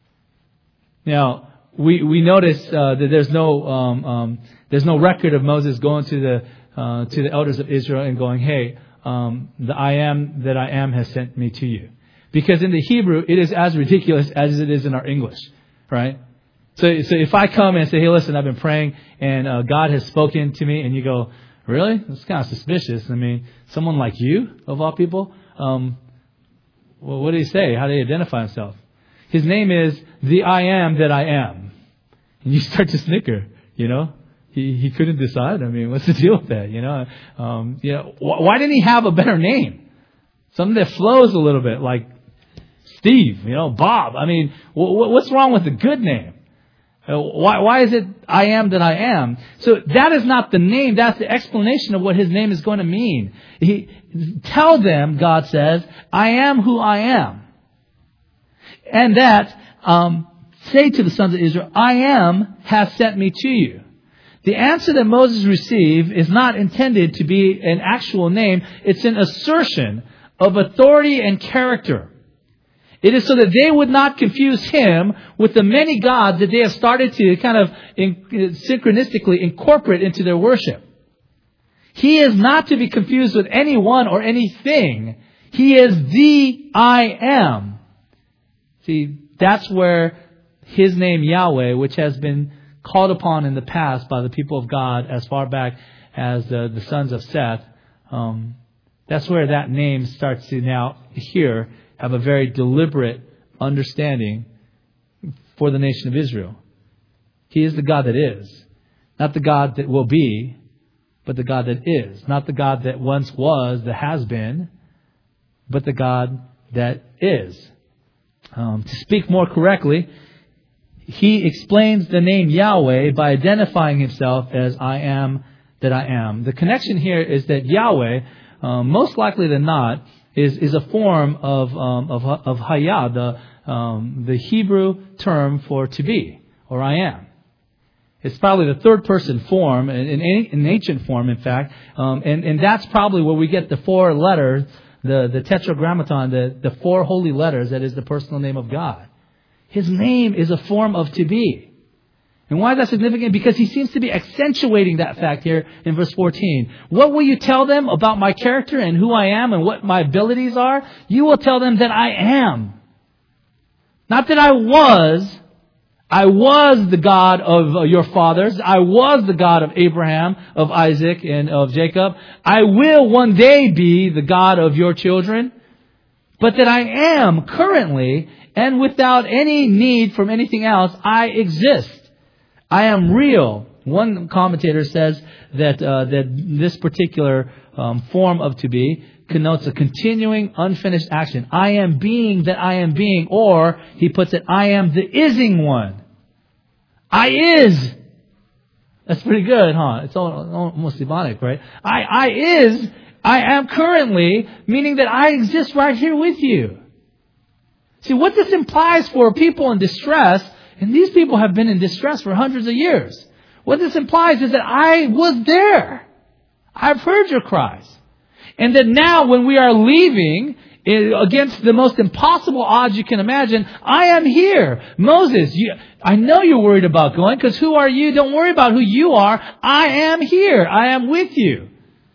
Now, we, we notice uh, that there's no um, um, there's no record of Moses going to the uh, to the elders of Israel and going, hey, um, the I am that I am has sent me to you. Because in the Hebrew, it is as ridiculous as it is in our English, right? So, so if I come and say, hey, listen, I've been praying and uh, God has spoken to me, and you go, really? That's kind of suspicious. I mean, someone like you, of all people, um, well, what did he say? How did he identify himself? His name is the I am that I am. And you start to snicker, you know. He he couldn't decide. I mean, what's the deal with that, you know? Um, you know, wh- why didn't he have a better name? Something that flows a little bit, like Steve, you know, Bob. I mean, wh- what's wrong with a good name? Uh, why why is it I am that I am? So that is not the name. That's the explanation of what his name is going to mean. He tell them, God says, I am who I am. And that, um, say to the sons of Israel, I am has sent me to you. The answer that Moses received is not intended to be an actual name. It's an assertion of authority and character. It is so that they would not confuse him with the many gods that they have started to kind of in, synchronistically incorporate into their worship. He is not to be confused with anyone or anything. He is the I am. See, that's where his name Yahweh, which has been called upon in the past by the people of God as far back as the, the sons of Seth, um, that's where that name starts to now here have a very deliberate understanding for the nation of Israel. He is the God that is. Not the God that will be, but the God that is. Not the God that once was, that has been, but the God that is. Um, to speak more correctly, he explains the name Yahweh by identifying himself as I am that I am. The connection here is that Yahweh, um, most likely than not, is is a form of um, of of Hayah, the um, the Hebrew term for to be or I am. It's probably the third person form, in an ancient form, in fact, um, and and that's probably where we get the four letters. The, the tetragrammaton, the, the four holy letters, that is the personal name of God. His name is a form of to be. And why is that significant? Because he seems to be accentuating that fact here in verse fourteen. What will you tell them about my character and who I am and what my abilities are? You will tell them that I am. Not that I was. I was the God of your fathers. I was the God of Abraham, of Isaac, and of Jacob. I will one day be the God of your children. But that I am currently, and without any need from anything else, I exist. I am real. One commentator says that uh, that this particular um, form of to be connotes a continuing, unfinished action. I am being that I am being, or he puts it, I am the ising one. I is. That's pretty good, huh? It's almost demonic, right? I, I is, I am currently, meaning that I exist right here with you. See, what this implies for people in distress, and these people have been in distress for hundreds of years. What this implies is that I was there. I've heard your cries. And that now when we are leaving against the most impossible odds you can imagine, I am here. Moses, you, I know you're worried about going, because who are you? Don't worry about who you are. I am here. I am with you.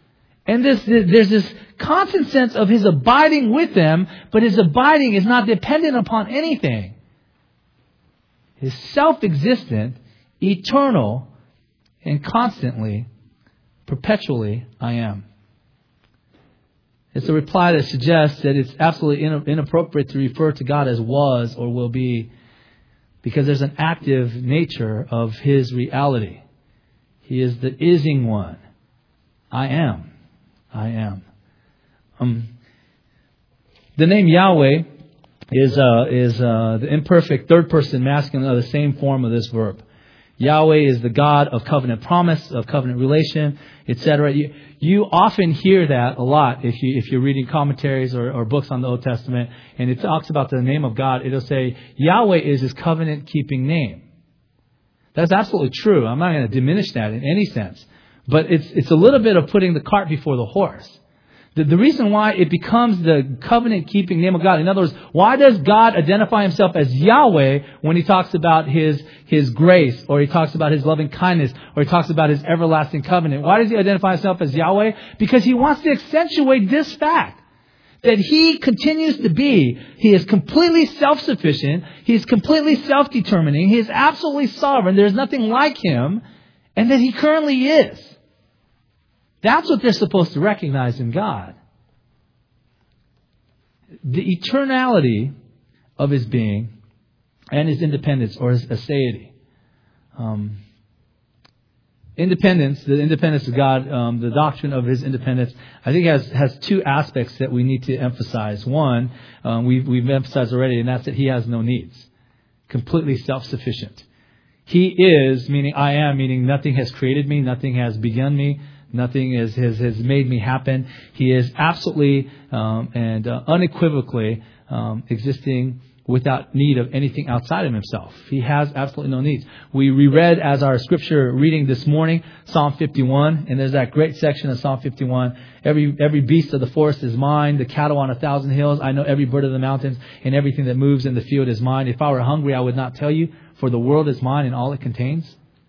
And this, there's this constant sense of His abiding with them, but His abiding is not dependent upon anything. He's self-existent, eternal, and constantly, perpetually, I am. It's a reply that suggests that it's absolutely inappropriate to refer to God as was or will be, because there's an active nature of His reality. He is the ising one. I am. I am. Um, the name Yahweh is uh, is uh, the imperfect third person masculine of the same form of this verb. Yahweh is the God of covenant promise, of covenant relation, et cetera. You, you often hear that a lot if you if you're reading commentaries or, or books on the Old Testament, and it talks about the name of God. It'll say Yahweh is His covenant keeping name. That's absolutely true. I'm not going to diminish that in any sense, but it's it's a little bit of putting the cart before the horse. The, the reason why it becomes the covenant-keeping name of God, in other words, why does God identify Himself as Yahweh when He talks about His His grace, or He talks about His loving kindness, or He talks about His everlasting covenant? Why does He identify Himself as Yahweh? Because He wants to accentuate this fact, that He continues to be. He is completely self-sufficient. He is completely self-determining. He is absolutely sovereign. There's nothing like Him, and that He currently is. That's what they're supposed to recognize in God. The eternality of His being and His independence, or His aseity. Um, independence, the independence of God, um, the doctrine of His independence, I think has has two aspects that we need to emphasize. One, um, we've, we've emphasized already, and that's that He has no needs. Completely self-sufficient. He is, meaning I am, meaning nothing has created me, nothing has begun me. Nothing has, has, has made me happen. He is absolutely um, and uh, unequivocally um, existing without need of anything outside of Himself. He has absolutely no needs. We reread as our scripture reading this morning, Psalm fifty-one, and there's that great section of Psalm fifty-one. Every every beast of the forest is mine, the cattle on a thousand hills. I know every bird of the mountains, and everything that moves in the field is mine. If I were hungry, I would not tell you, for the world is mine and all it contains.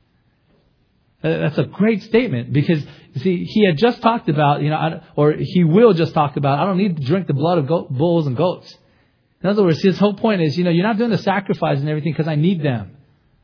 That's a great statement, because, see, he had just talked about, you know, or he will just talk about, I don't need to drink the blood of goat, bulls and goats. In other words, his whole point is, you know, you're not doing the sacrifice and everything because I need them.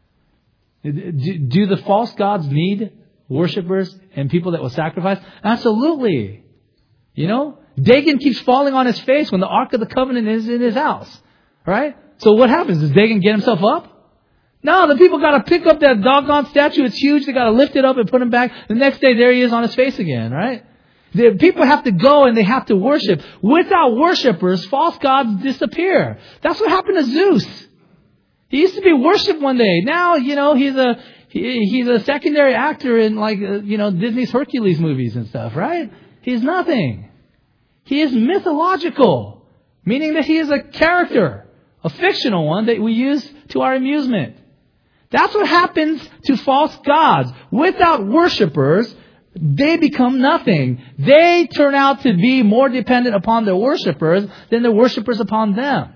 Do, do the false gods need worshipers and people that will sacrifice? Absolutely. You know, Dagon keeps falling on his face when the Ark of the Covenant is in his house. Right? So what happens? Does Dagon get himself up? No, the people got to pick up that doggone statue. It's huge. They got to lift it up and put him back. The next day, there he is on his face again, right? The people have to go and they have to worship. Without worshipers, false gods disappear. That's what happened to Zeus. He used to be worshipped one day. Now, you know, he's a he, he's a secondary actor in, like, uh, you know, Disney's Hercules movies and stuff, right? He's nothing. He is mythological, meaning that he is a character, a fictional one that we use to our amusement. That's what happens to false gods. Without worshipers, they become nothing. They turn out to be more dependent upon their worshipers than the worshipers upon them.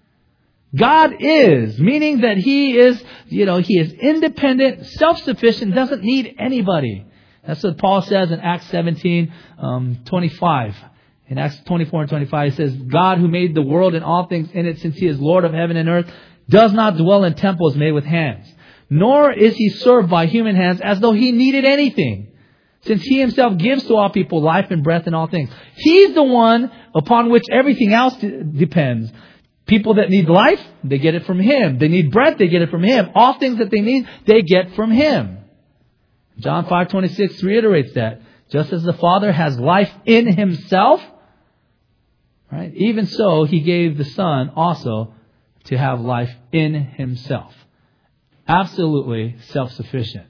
God is, meaning that He is, you know, He is independent, self-sufficient, doesn't need anybody. That's what Paul says in Acts seventeen, um, twenty-five. In Acts twenty-four and twenty-five, it says, God who made the world and all things in it, since He is Lord of heaven and earth, does not dwell in temples made with hands. Nor is He served by human hands as though He needed anything, since He Himself gives to all people life and breath and all things. He's the one upon which everything else depends. People that need life, they get it from Him. They need breath, they get it from Him. All things that they need, they get from Him. John five twenty-six reiterates that. Just as the Father has life in Himself, right? Even so, He gave the Son also to have life in Himself. Absolutely self-sufficient.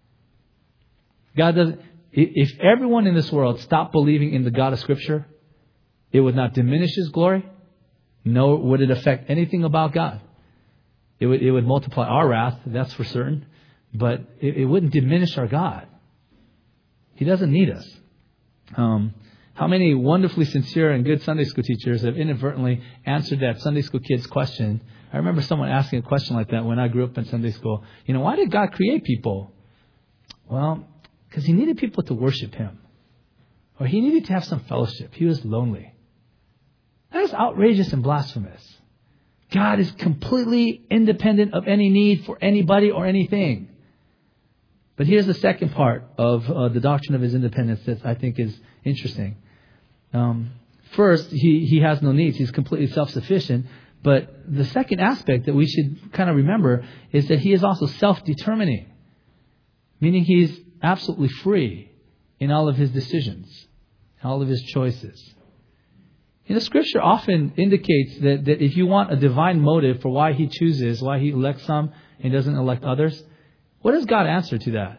God doesn't. If everyone in this world stopped believing in the God of Scripture, it would not diminish His glory, nor would it affect anything about God. It would it would multiply our wrath, that's for certain, but it, it wouldn't diminish our God. He doesn't need us. Um, how many wonderfully sincere and good Sunday school teachers have inadvertently answered that Sunday school kid's question? I remember someone asking a question like that when I grew up in Sunday school. You know, why did God create people? Well, because He needed people to worship Him. or he needed to have some fellowship. He was lonely. That is outrageous and blasphemous. God is completely independent of any need for anybody or anything. But here's the second part of uh, the doctrine of his independence that I think is interesting. Um, first, he, he has no needs. He's completely self-sufficient. But the second aspect that we should kind of remember is that he is also self-determining, meaning he's absolutely free in all of his decisions, all of his choices. You know, Scripture often indicates that, that if you want a divine motive for why he chooses, why he elects some and doesn't elect others, what does God answer to that?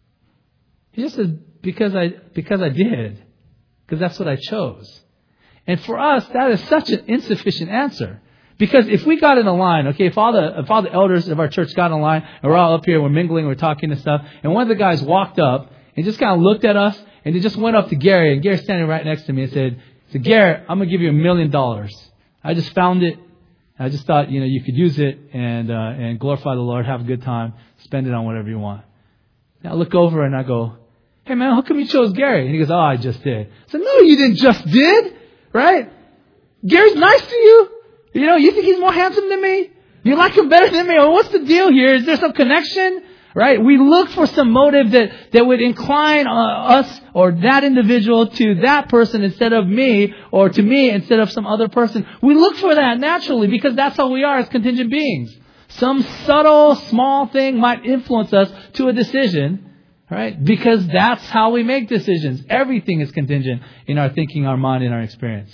He just says, because I, because I did, because that's what I chose. And for us, that is such an insufficient answer. Because if we got in a line, okay, if all the if all the elders of our church got in a line, and we're all up here, we're mingling, we're talking and stuff, and one of the guys walked up and just kind of looked at us, and he just went up to Gary, and Gary's standing right next to me and said, said Gary, I'm going to give you a million dollars. I just found it. I just thought, you know, you could use it and uh, and glorify the Lord, have a good time, spend it on whatever you want. And I look over and I go, hey man, how come you chose Gary? And he goes, oh, I just did. I said, no, you didn't just did, right? Gary's nice to you. You know, you think he's more handsome than me? You like him better than me? Or what's the deal here? Is there some connection? Right? We look for some motive that, that would incline uh, us or that individual to that person instead of me, or to me instead of some other person. We look for that naturally because that's how we are as contingent beings. Some subtle, small thing might influence us to a decision, right? Because that's how we make decisions. Everything is contingent in our thinking, our mind, and our experience.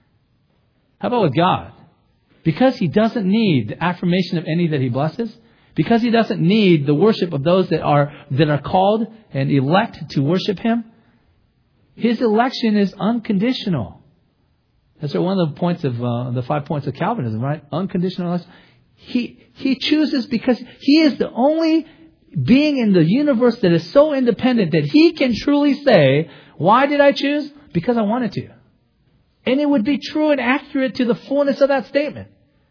How about with God? Because he doesn't need the affirmation of any that he blesses, because he doesn't need the worship of those that are that are called and elect to worship him, his election is unconditional. That's one of the points of uh, the five points of Calvinism, right? Unconditional election. He he chooses because he is the only being in the universe that is so independent that he can truly say, why did I choose? Because I wanted to. And it would be true and accurate to the fullness of that statement.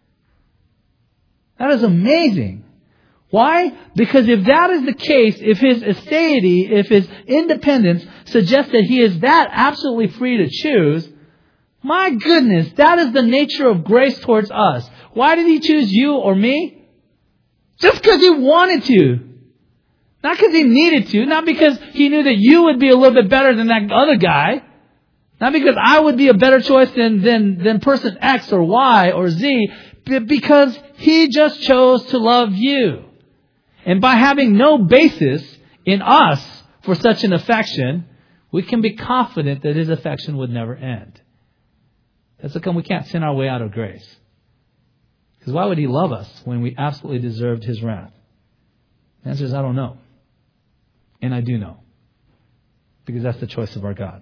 That is amazing. Why? Because if that is the case, if his aseity, if his independence suggests that he is that absolutely free to choose, my goodness, that is the nature of grace towards us. Why did he choose you or me? Just because he wanted to. Not because he needed to. Not because he knew that you would be a little bit better than that other guy. Not because I would be a better choice than, than, than person X or Y or Z, but because he just chose to love you. And by having no basis in us for such an affection, we can be confident that his affection would never end. That's how come we can't sin our way out of grace. Because why would he love us when we absolutely deserved his wrath? The answer is, I don't know. And I do know. Because that's the choice of our God.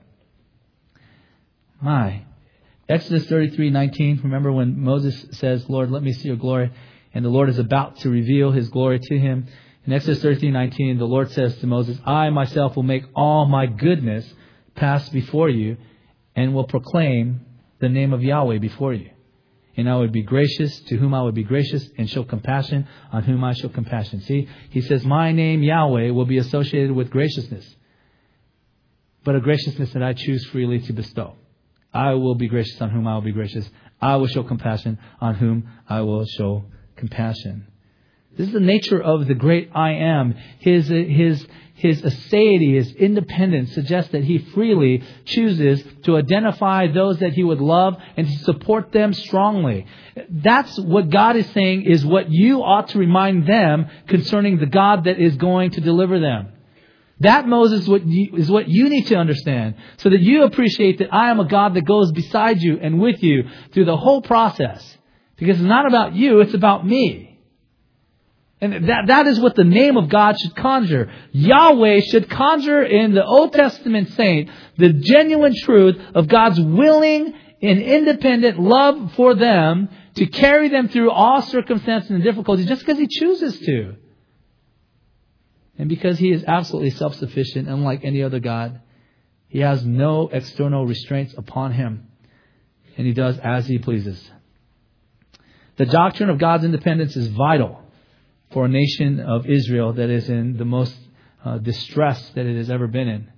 My. Exodus thirty-three nineteen. Remember when Moses says, Lord, let me see your glory. And the Lord is about to reveal his glory to him. In Exodus thirty-three nineteen, the Lord says to Moses, I myself will make all my goodness pass before you and will proclaim the name of Yahweh before you. And I would be gracious to whom I would be gracious and show compassion on whom I show compassion. See, he says, my name Yahweh will be associated with graciousness, but a graciousness that I choose freely to bestow. I will be gracious on whom I will be gracious. I will show compassion on whom I will show compassion. This is the nature of the great I am. His, his, his aseity, his independence suggests that he freely chooses to identify those that he would love and to support them strongly. That's what God is saying is what you ought to remind them concerning the God that is going to deliver them. That, Moses, is what you need to understand so that you appreciate that I am a God that goes beside you and with you through the whole process. Because it's not about you, it's about me. And that, that is what the name of God should conjure. Yahweh should conjure in the Old Testament saint the genuine truth of God's willing and independent love for them to carry them through all circumstances and difficulties just because he chooses to. And because he is absolutely self-sufficient, unlike any other God, he has no external restraints upon him. And he does as he pleases. The doctrine of God's independence is vital for a nation of Israel that is in the most uh, distress that it has ever been in.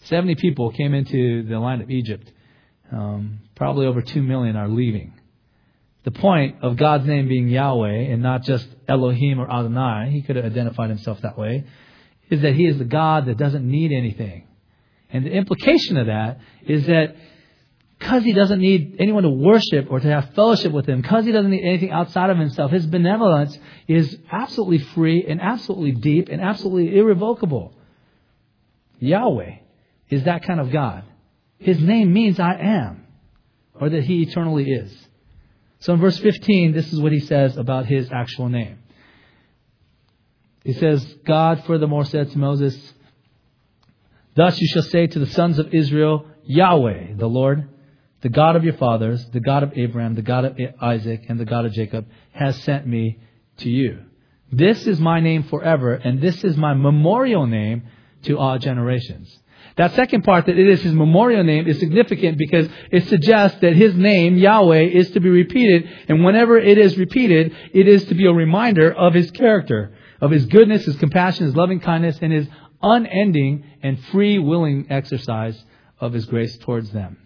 seventy people came into the land of Egypt. Um, probably over two million are leaving. The point of God's name being Yahweh and not just Elohim or Adonai, he could have identified himself that way, is that he is the God that doesn't need anything. And the implication of that is that because he doesn't need anyone to worship or to have fellowship with him, because he doesn't need anything outside of himself, his benevolence is absolutely free and absolutely deep and absolutely irrevocable. Yahweh is that kind of God. His name means I am, or that he eternally is. So in verse fifteen, this is what he says about his actual name. He says, God furthermore said to Moses, thus you shall say to the sons of Israel, Yahweh, the Lord, the God of your fathers, the God of Abraham, the God of Isaac, and the God of Jacob, has sent me to you. This is my name forever, and this is my memorial name to all generations. That second part, that it is his memorial name, is significant because it suggests that his name, Yahweh, is to be repeated. And whenever it is repeated, it is to be a reminder of his character, of his goodness, his compassion, his loving kindness, and his unending and free willing exercise of his grace towards them.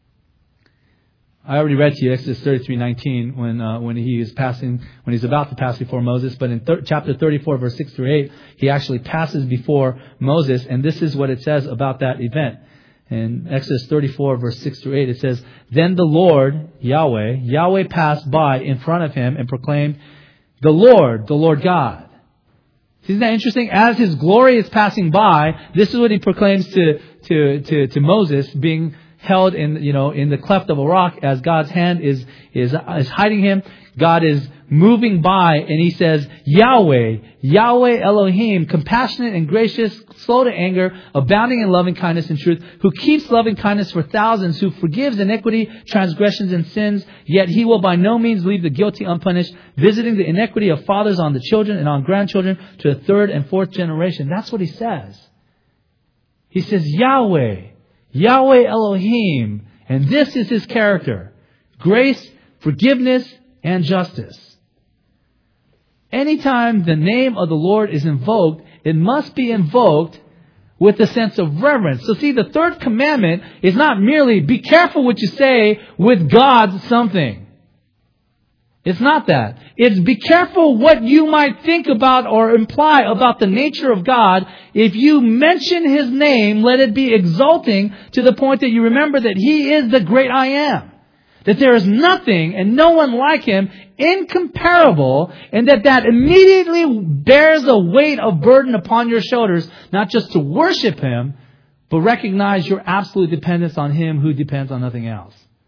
I already read to you Exodus thirty-three nineteen when uh, when he is passing when he's about to pass before Moses. But in thir- chapter thirty-four, verse six through eight, he actually passes before Moses, and this is what it says about that event. In Exodus thirty-four, verse six through eight, it says, "Then the Lord, Yahweh, Yahweh passed by in front of him and proclaimed, 'The Lord, the Lord God.'" Isn't that interesting? As his glory is passing by, this is what he proclaims to to to, to Moses, being held in, you know, in the cleft of a rock as God's hand is, is, is hiding him. God is moving by and he says, Yahweh, Yahweh Elohim, compassionate and gracious, slow to anger, abounding in loving kindness and truth, who keeps loving kindness for thousands, who forgives iniquity, transgressions and sins, yet he will by no means leave the guilty unpunished, visiting the iniquity of fathers on the children and on grandchildren to the third and fourth generation. That's what he says. He says, Yahweh, Yahweh Elohim, and this is his character: grace, forgiveness, and justice. Anytime the name of the Lord is invoked, it must be invoked with a sense of reverence. So see, the third commandment is not merely be careful what you say with God's something. It's not that. It's be careful what you might think about or imply about the nature of God. If you mention his name, let it be exalting to the point that you remember that he is the great I am. That there is nothing and no one like him, incomparable, and that that immediately bears a weight of burden upon your shoulders, not just to worship him, but recognize your absolute dependence on him who depends on nothing else.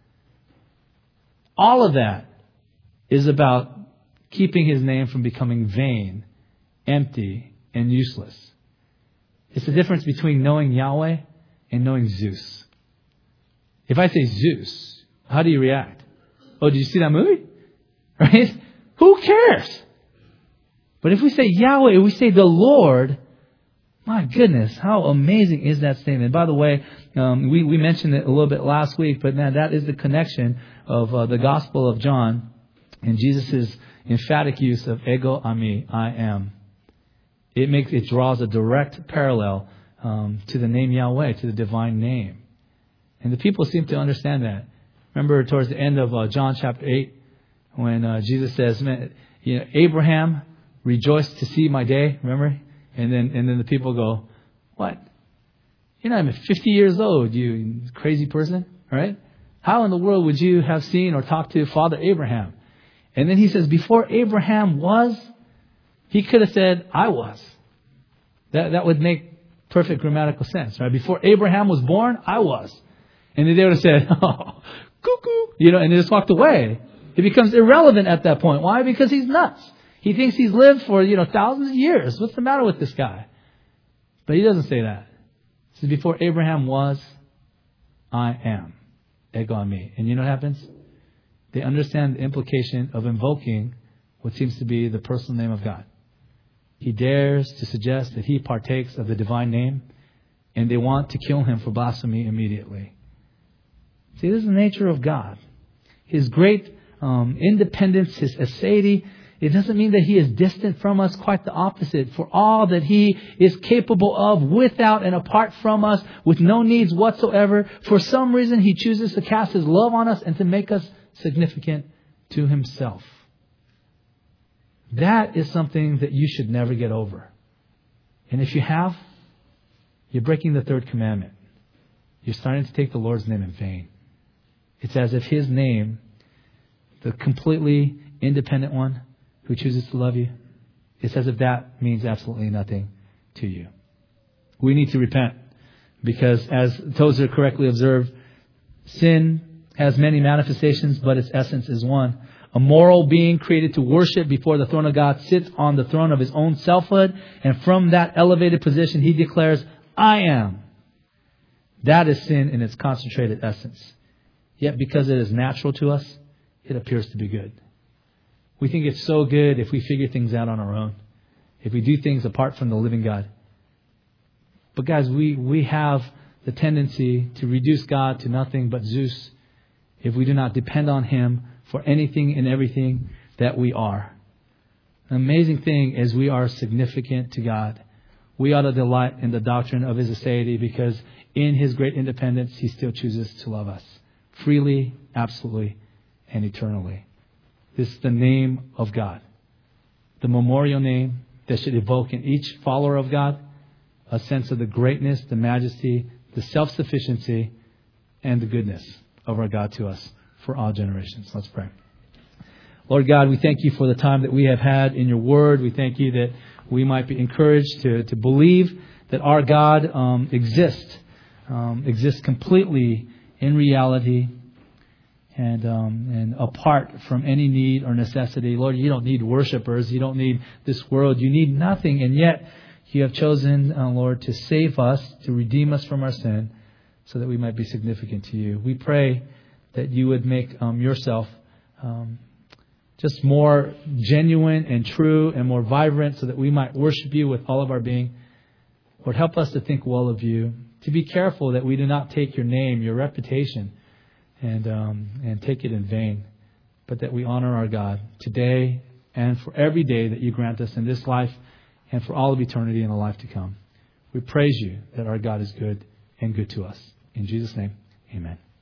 All of that is about keeping his name from becoming vain, empty, and useless. It's the difference between knowing Yahweh and knowing Zeus. If I say Zeus, how do you react? Oh, did you see that movie? Right? Who cares? But if we say Yahweh, if we say the Lord, my goodness, how amazing is that statement? By the way, um, we, we mentioned it a little bit last week, but man, that is the connection of uh, the Gospel of John and Jesus' emphatic use of ego ami, I am. It makes it draws a direct parallel um, to the name Yahweh, to the divine name. And the people seem to understand that. Remember towards the end of uh, John chapter eight, when uh, Jesus says, "Man, you know, Abraham rejoiced to see my day." Remember? And then and then the people go, "What? You're not even fifty years old, you crazy person, right? How in the world would you have seen or talked to Father Abraham?" And then he says, before Abraham was, he could have said, I was. That that would make perfect grammatical sense, right? Before Abraham was born, I was. And then they would have said, oh, cuckoo, you know, and they just walked away. It becomes irrelevant at that point. Why? Because he's nuts. He thinks he's lived for, you know, thousands of years. What's the matter with this guy? But he doesn't say that. He says, before Abraham was, I am. Ego on me. And you know what happens? They understand the implication of invoking what seems to be the personal name of God. He dares to suggest that he partakes of the divine name, and they want to kill him for blasphemy immediately. See, this is the nature of God. His great um, independence, his aseity, It doesn't mean that He is distant from us. Quite the opposite. For all that He is capable of without and apart from us, with no needs whatsoever, for some reason He chooses to cast His love on us and to make us significant to Himself. That is something that you should never get over. And if you have, you're breaking the third commandment. You're starting to take the Lord's name in vain. It's as if His name, the completely independent one who chooses to love you, it's as if that means absolutely nothing to you. We need to repent because, as Tozer correctly observed, sin has many manifestations, but its essence is one. A moral being created to worship before the throne of God sits on the throne of his own selfhood, and from that elevated position he declares, I am. That is sin in its concentrated essence. Yet because it is natural to us, it appears to be good. We think it's so good if we figure things out on our own, if we do things apart from the living God. But guys, we, we have the tendency to reduce God to nothing but Zeus if we do not depend on Him for anything and everything that we are. An amazing thing is we are significant to God. We ought to delight in the doctrine of His aseity because in His great independence, He still chooses to love us freely, absolutely, and eternally. This is the name of God. The memorial name that should evoke in each follower of God a sense of the greatness, the majesty, the self-sufficiency, and the goodness of our God to us for all generations. Let's pray. Lord God, we thank You for the time that we have had in Your Word. We thank You that we might be encouraged to, to believe that our God um, exists, um, exists completely in reality, and um, and apart from any need or necessity. Lord, You don't need worshipers. You don't need this world. You need nothing. And yet You have chosen, uh, Lord, to save us, to redeem us from our sin, so that we might be significant to You. We pray that You would make um, Yourself um, just more genuine and true and more vibrant, so that we might worship You with all of our being. Lord, help us to think well of You, to be careful that we do not take Your name, Your reputation, and um, and take it in vain, but that we honor our God today and for every day that You grant us in this life and for all of eternity and the life to come. We praise You that our God is good and good to us. In Jesus' name, amen.